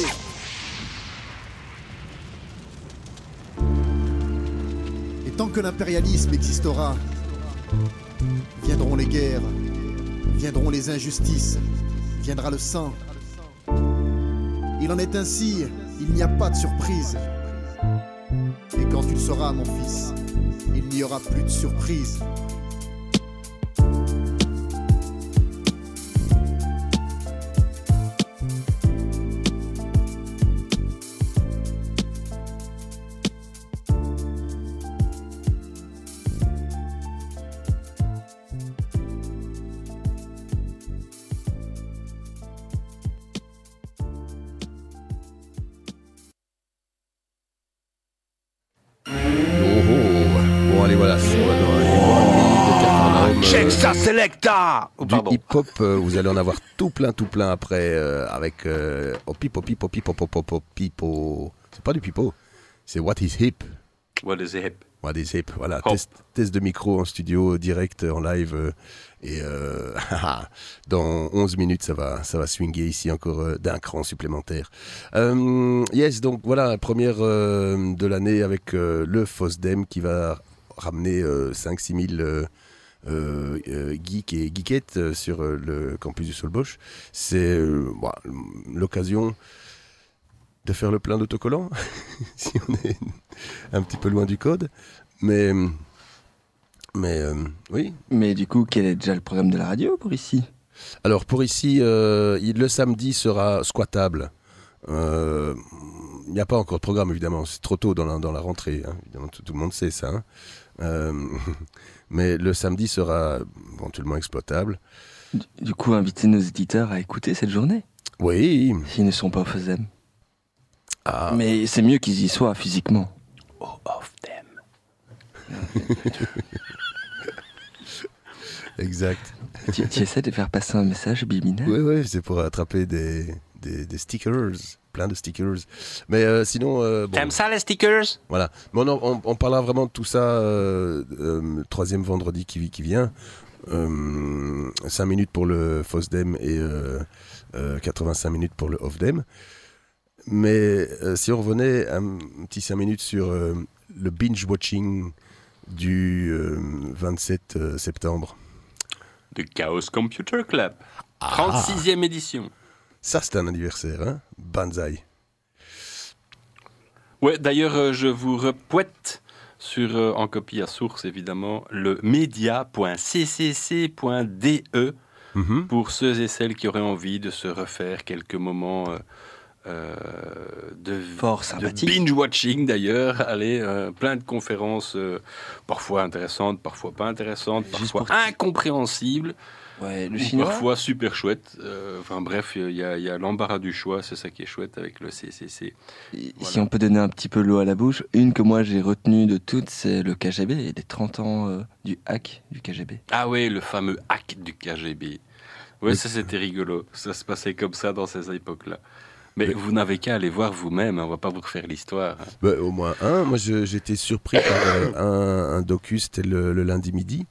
Et tant que l'impérialisme existera, viendront les guerres, viendront les injustices, viendra le sang. Il en est ainsi, il n'y a pas de surprise. Et quand tu le sauras, mon fils, il n'y aura plus de surprise. voilà, c'est on va dans un de Capharnaüm, Check euh, ça, Selecta. Oh, du pardon. hip-hop, euh, vous allez en avoir tout plein, tout plein après, euh, avec euh, oh, pipo, pipo, pipo, pipo, pipo, pipo. C'est pas du pipo, c'est What is Hip. What is hip? What is Hip, voilà, Hop. test, test de micro en studio, direct, en live, euh, et euh, dans onze minutes, ça va, ça va swinguer ici encore euh, d'un cran supplémentaire. Euh, yes, donc voilà, première euh, de l'année avec euh, le FOSDEM qui va ramener euh, cinq à six mille euh, euh, euh, geeks et geekettes euh, sur euh, le campus du Solbosch. C'est euh, bon, l'occasion de faire le plein d'autocollants, si on est un petit peu loin du code. Mais, mais euh, oui. Mais du coup, quel est déjà le programme de la radio pour ici? Alors pour ici, euh, il- le samedi sera squattable. Euh, Il n'y a pas encore de programme, évidemment. C'est trop tôt dans la, dans la rentrée. Hein. Évidemment, tout, tout le monde sait ça. Hein. Euh, mais le samedi sera éventuellement exploitable. Du, du coup, inviter nos éditeurs à écouter cette journée. Oui. S'ils ne sont pas au FOSDEM. Ah. Mais c'est mieux qu'ils y soient physiquement. Oh, off them. Exact. Tu, tu essaies de faire passer un message, Bimina? Oui, oui, c'est pour attraper des, des, des stickers, plein de stickers. Mais euh, sinon... Euh, bon, T'aimes ça, les stickers? voilà. Mais on, en- on, on parlera vraiment de tout ça euh, euh, le troisième vendredi qui, qui vient. Euh, cinq minutes pour le FOSDEM et euh, euh, quatre-vingt-cinq minutes pour le OFDEM. Mais euh, si on revenait un petit cinq minutes sur euh, le binge-watching du euh, vingt-sept euh, septembre. The Chaos Computer Club. trente-sixième édition. Ça, c'est un anniversaire, hein? Banzai. Ouais, d'ailleurs, euh, je vous repoète sur, euh, en copie à source, évidemment, le media point c c c point d e Mhm. pour ceux et celles qui auraient envie de se refaire quelques moments euh, euh, de, Fort de sympathique. binge-watching, d'ailleurs. Allez, euh, plein de conférences, euh, parfois intéressantes, parfois pas intéressantes, parfois pour- incompréhensibles. Ouais, le Ou chinois. parfois super chouette. Euh, enfin bref, il y, a- il y a l'embarras du choix, c'est ça qui est chouette avec le C C C. Si Voilà. on peut donner un petit peu l'eau à la bouche, une que moi j'ai retenue de toutes, c'est le K G B et les trente ans euh, du hack du K G B. Ah oui, le fameux hack du K G B. Oui, ça c'était rigolo. Ça se passait comme ça dans ces époques-là. Mais vous n'avez qu'à aller voir vous-même, hein, on va pas vous refaire l'histoire. hein. Bah, au moins un. Moi, je- j'étais surpris par euh, un, un docu, c'était le, le lundi midi,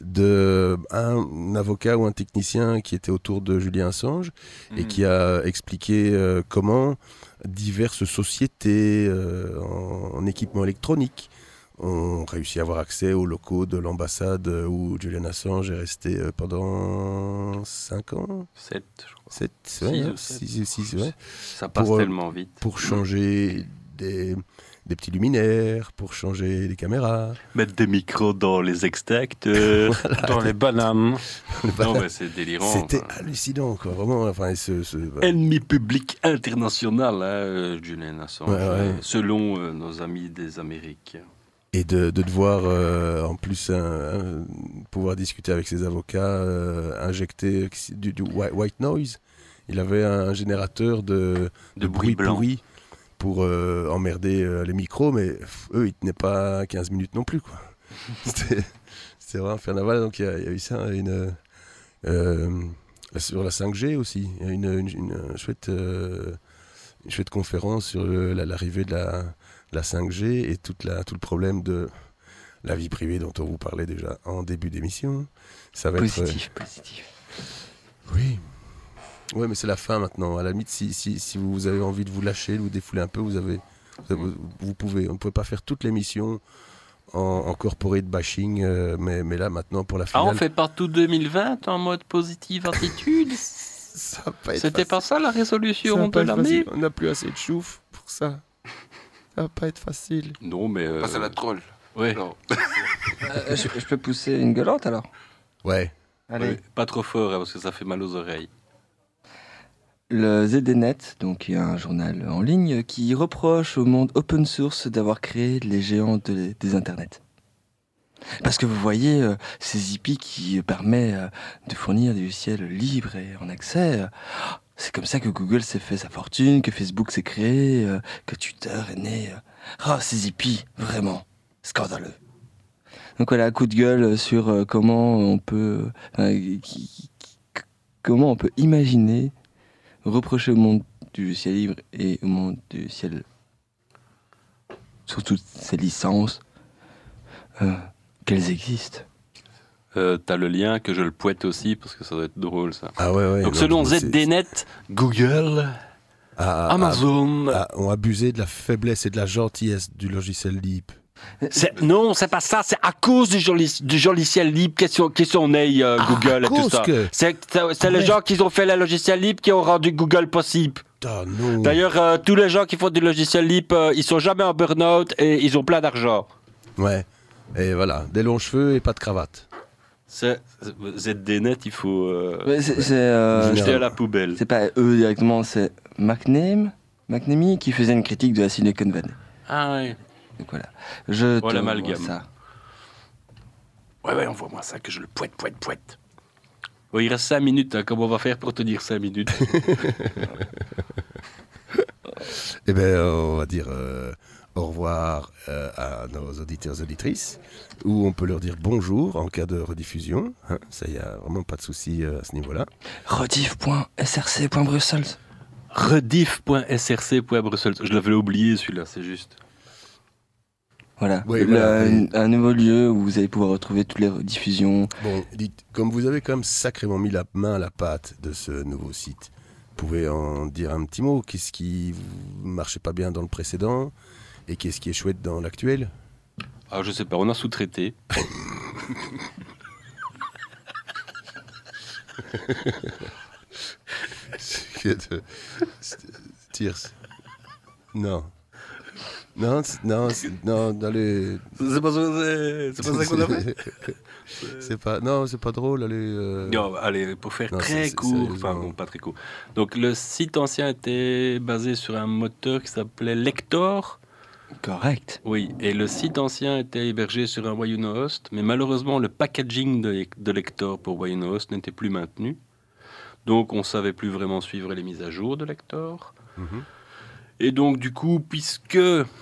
de un avocat ou un technicien qui était autour de Julian Assange et Mhm. qui a expliqué euh, comment diverses sociétés euh, en, en équipement électronique ont réussi à avoir accès aux locaux de l'ambassade où Julian Assange est resté euh, pendant cinq ans. sept, je crois. sept, Six ouais, ou hein, sept. six- six, ouais. Ça passe Pour, euh, tellement vite. Pour changer des, des petits luminaires, pour changer des caméras. Mettre des micros dans les extracteurs, Voilà. Dans les bananes. Non, mais c'est délirant. C'était enfin. hallucinant, quoi, vraiment. Enfin, ce, ce- Ennemi public international, hein, euh, Julian Assange, Ouais, ouais. euh, selon euh, nos amis des Amériques. Et de, de devoir, euh, en plus, un- un- pouvoir discuter avec ses avocats, euh, injecter du, du whi- white noise. Il avait un générateur de, De bruit blanc. pourri pour euh, emmerder euh, les micros, mais pff, eux, ils tenaient pas quinze minutes non plus, quoi. C'était c'était vraiment infernal. Donc il y, a- il y a eu ça, une, euh, sur la cinq G aussi. Il y a une, une, une chouette, euh, une chouette conférence sur le- la- l'arrivée de la, de la cinq G et toute la, tout le problème de la vie privée dont on vous parlait déjà en début d'émission. Ça va Positif, être... positif. Oui. Ouais, mais c'est la fin maintenant. À la limite, si, si, si vous avez envie de vous lâcher, de vous défouler un peu, vous avez, vous, avez- vous pouvez. On ne peut pas faire toute l'émission en, en corporate bashing, euh, mais, mais là maintenant pour la Ah, finale. on fait partout deux mille vingt en mode positive attitude. Ça va pas être C'était pas ça la Ça résolution va de pas être l'année. facile. On n'a plus assez de chouf pour ça. Ça va pas être facile. Non, mais. euh, Ah, c'est la troll. Ouais. Non. Euh, je, je peux pousser une gueulante alors? Ouais. Allez. Ouais, pas trop fort hein, parce que ça fait mal aux oreilles. Le Z D Net, donc un journal en ligne, qui reproche au monde open source d'avoir créé les géants de- des internets. Parce que vous voyez, euh, ces hippies qui permet euh, de fournir des logiciels libres et en accès, euh, c'est comme ça que Google s'est fait sa fortune, que Facebook s'est créé, euh, que Twitter est né. euh. Ah, ces hippies, vraiment, scandaleux. Donc voilà, coup de gueule sur euh, comment on peut, euh, qui, qui, comment on peut imaginer reprocher au monde du logiciel libre et au monde du logiciel sur toutes ces licences euh, qu'elles existent. Euh, t'as le lien que je le poète aussi parce que ça doit être drôle ça. Ah ouais, ouais. Donc non, selon c'est- Z D Net, Google, Ah, Amazon. ah, ah, ont abusé de la faiblesse et de la gentillesse du logiciel libre. C'est- non, c'est pas ça, c'est à cause du, joli- du logiciel libre qui sont, qui sont nés euh, Ah, Google à et tout cause ça. que- C'est c'est- c'est les Ouais. gens qui ont fait le logiciel libre qui ont rendu Google possible. Ah, non. D'ailleurs, euh, tous les gens qui font du logiciel libre, euh, ils sont jamais en burn-out et ils ont plein d'argent. Ouais. Et voilà, des longs cheveux et pas de cravate. C'est c'est- Z D Net, il faut euh, Ouais, c'est, c'est, euh, jeter à la poubelle. C'est pas eux directement, c'est McName, McNamee qui faisait une critique de la Silicon Valley. Ah ouais. Donc voilà. Je Oh, te l'amalgame. vois ça. Ouais, ouais, envoie-moi ça que je le poète, poète, poète. Bon, il reste cinq minutes, hein. Comment on va faire pour te dire cinq minutes? Eh bien, on va dire euh, au revoir euh, à nos auditeurs et auditrices, ou on peut leur dire bonjour en cas de rediffusion. Hein, ça, il n'y a vraiment pas de souci euh, à ce niveau-là. rediff point s r c point bruxelles. rediff point s r c point bruxelles. Je l'avais oublié celui-là, c'est juste. Voilà, Oui, Le- voilà, un, et- un nouveau lieu où vous allez pouvoir retrouver toutes les diffusions. Bon, dites, comme vous avez quand même sacrément mis la main à la pâte de ce nouveau site, vous pouvez en dire un petit mot. Qu'est-ce qui ne marchait pas bien dans le précédent et qu'est-ce qui est chouette dans l'actuel? Ah, je sais pas, on a sous-traité. Tears. Non. Non, c'est- non, c'est- non, dans les... C'est pas ça, c'est- c'est pas ça qu'on a fait. C'est pas, non, c'est pas drôle, allez... euh, Non, allez, pour faire non, c'est- très c'est- court, sérieusement. enfin bon, pas très court. Donc le site ancien était basé sur un moteur qui s'appelait Lector. Correct. Oui, et le site ancien était hébergé sur un Wayuno-Host, mais malheureusement le packaging de, de Lector pour Wayuno-Host n'était plus maintenu. Donc on savait plus vraiment suivre les mises à jour de Lector. Mhm. Et donc du coup, puisque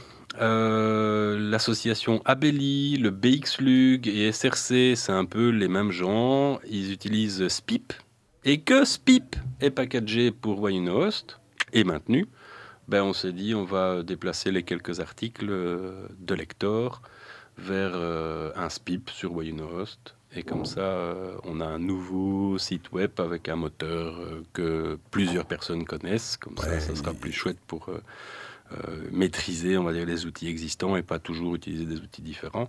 euh, l'association Abeli, le B X Lug et S R C, c'est un peu les mêmes gens, ils utilisent Spip, et que Spip est packagé pour Wayuno-Host et maintenu, ben on s'est dit on va déplacer les quelques articles euh, de Lector vers euh, un Spip sur Wayuno-Host. Et comme ça, euh, on a un nouveau site web avec un moteur euh, que plusieurs personnes connaissent. Comme ça, Ouais, ça sera mais- plus chouette pour euh, euh, maîtriser, on va dire, les outils existants et pas toujours utiliser des outils différents.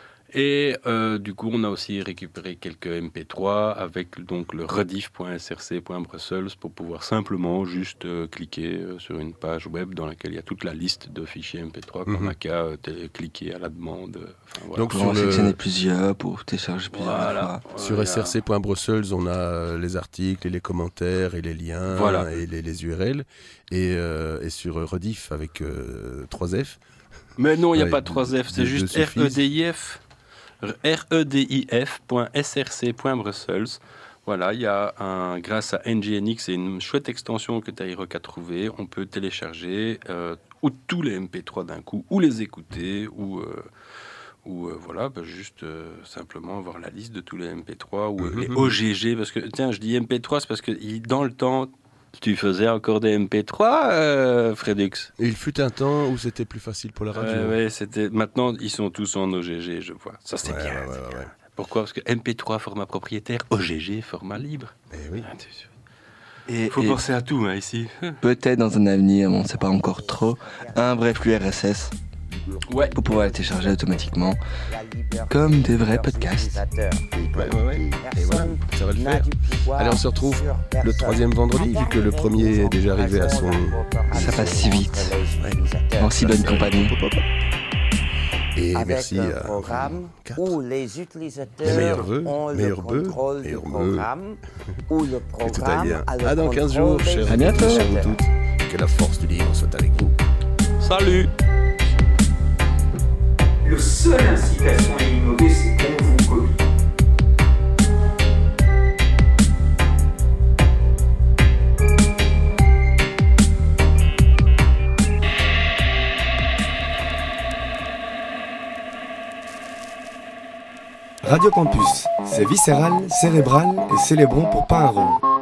Et euh, du coup, on a aussi récupéré quelques M P trois avec donc le rediff point s r c point bruxelles pour pouvoir simplement juste euh, cliquer euh, sur une page web dans laquelle il y a toute la liste de fichiers M P trois qu'on Mhm. n'a qu'à euh, télé- cliquer à la demande. Enfin, voilà. Donc, Pour sur en le- sélectionner plusieurs, pour télécharger plusieurs Voilà. fois. Sur Voilà. s r c point bruxelles, on a euh, les articles et les commentaires et les liens Voilà. et les, les U R L. Et, euh, et sur euh, Rediff avec euh, trois F. Mais non, il n'y a Ouais, pas de trois F, c'est deux- juste deux R E suffisent. D I F. R E D I F point S R C point bruxelles. Voilà, il y a un, grâce à N G N X et une chouette extension que Tyrock a trouvée, on peut télécharger euh, ou tous les M P trois d'un coup, ou les écouter, ou, euh, ou euh, voilà, bah, juste euh, simplement avoir la liste de tous les M P trois, ou euh, Mhm. les O G G, parce que, tiens, je dis M P trois, c'est parce que il- dans le temps, tu faisais encore des M P trois, euh, Fredux. Et il fut un temps où c'était plus facile pour la radio. Ouais, ouais, c'était... Maintenant, ils sont tous en O G G, je vois. Ça, c'est Ouais, bien. ouais, c'est ouais, bien. ouais. Pourquoi? Parce que M P trois, format propriétaire, O G G, format libre. Eh oui. Et, Faut et penser à tout, hein, ici. peut-être dans un avenir, on ne sait pas encore trop, un vrai flux R S S Ouais. pour pouvoir le télécharger automatiquement, comme des vrais podcasts. Ouais, ouais, ouais. Et voilà, ça va le faire. Allez, on se retrouve le troisième vendredi, vu que le premier est déjà arrivé à son... Ça passe si vite, en si bonne compagnie. Et Avec merci un à programme quatre. où les Les utilisateurs meilleurs vœux, ont le meilleurs vœux, contrôle du meilleurs vœux. programme, où le Que tout aille programme bien. a le À dans quinze contrôle jours, des chers À bientôt. chers vous utilisateurs. toutes. Que la force du livre soit avec vous. Salut! Le seul incitation à innover, c'est qu'on vous copie. Radio Campus, c'est viscéral, cérébral et célébrons pour pas un rond.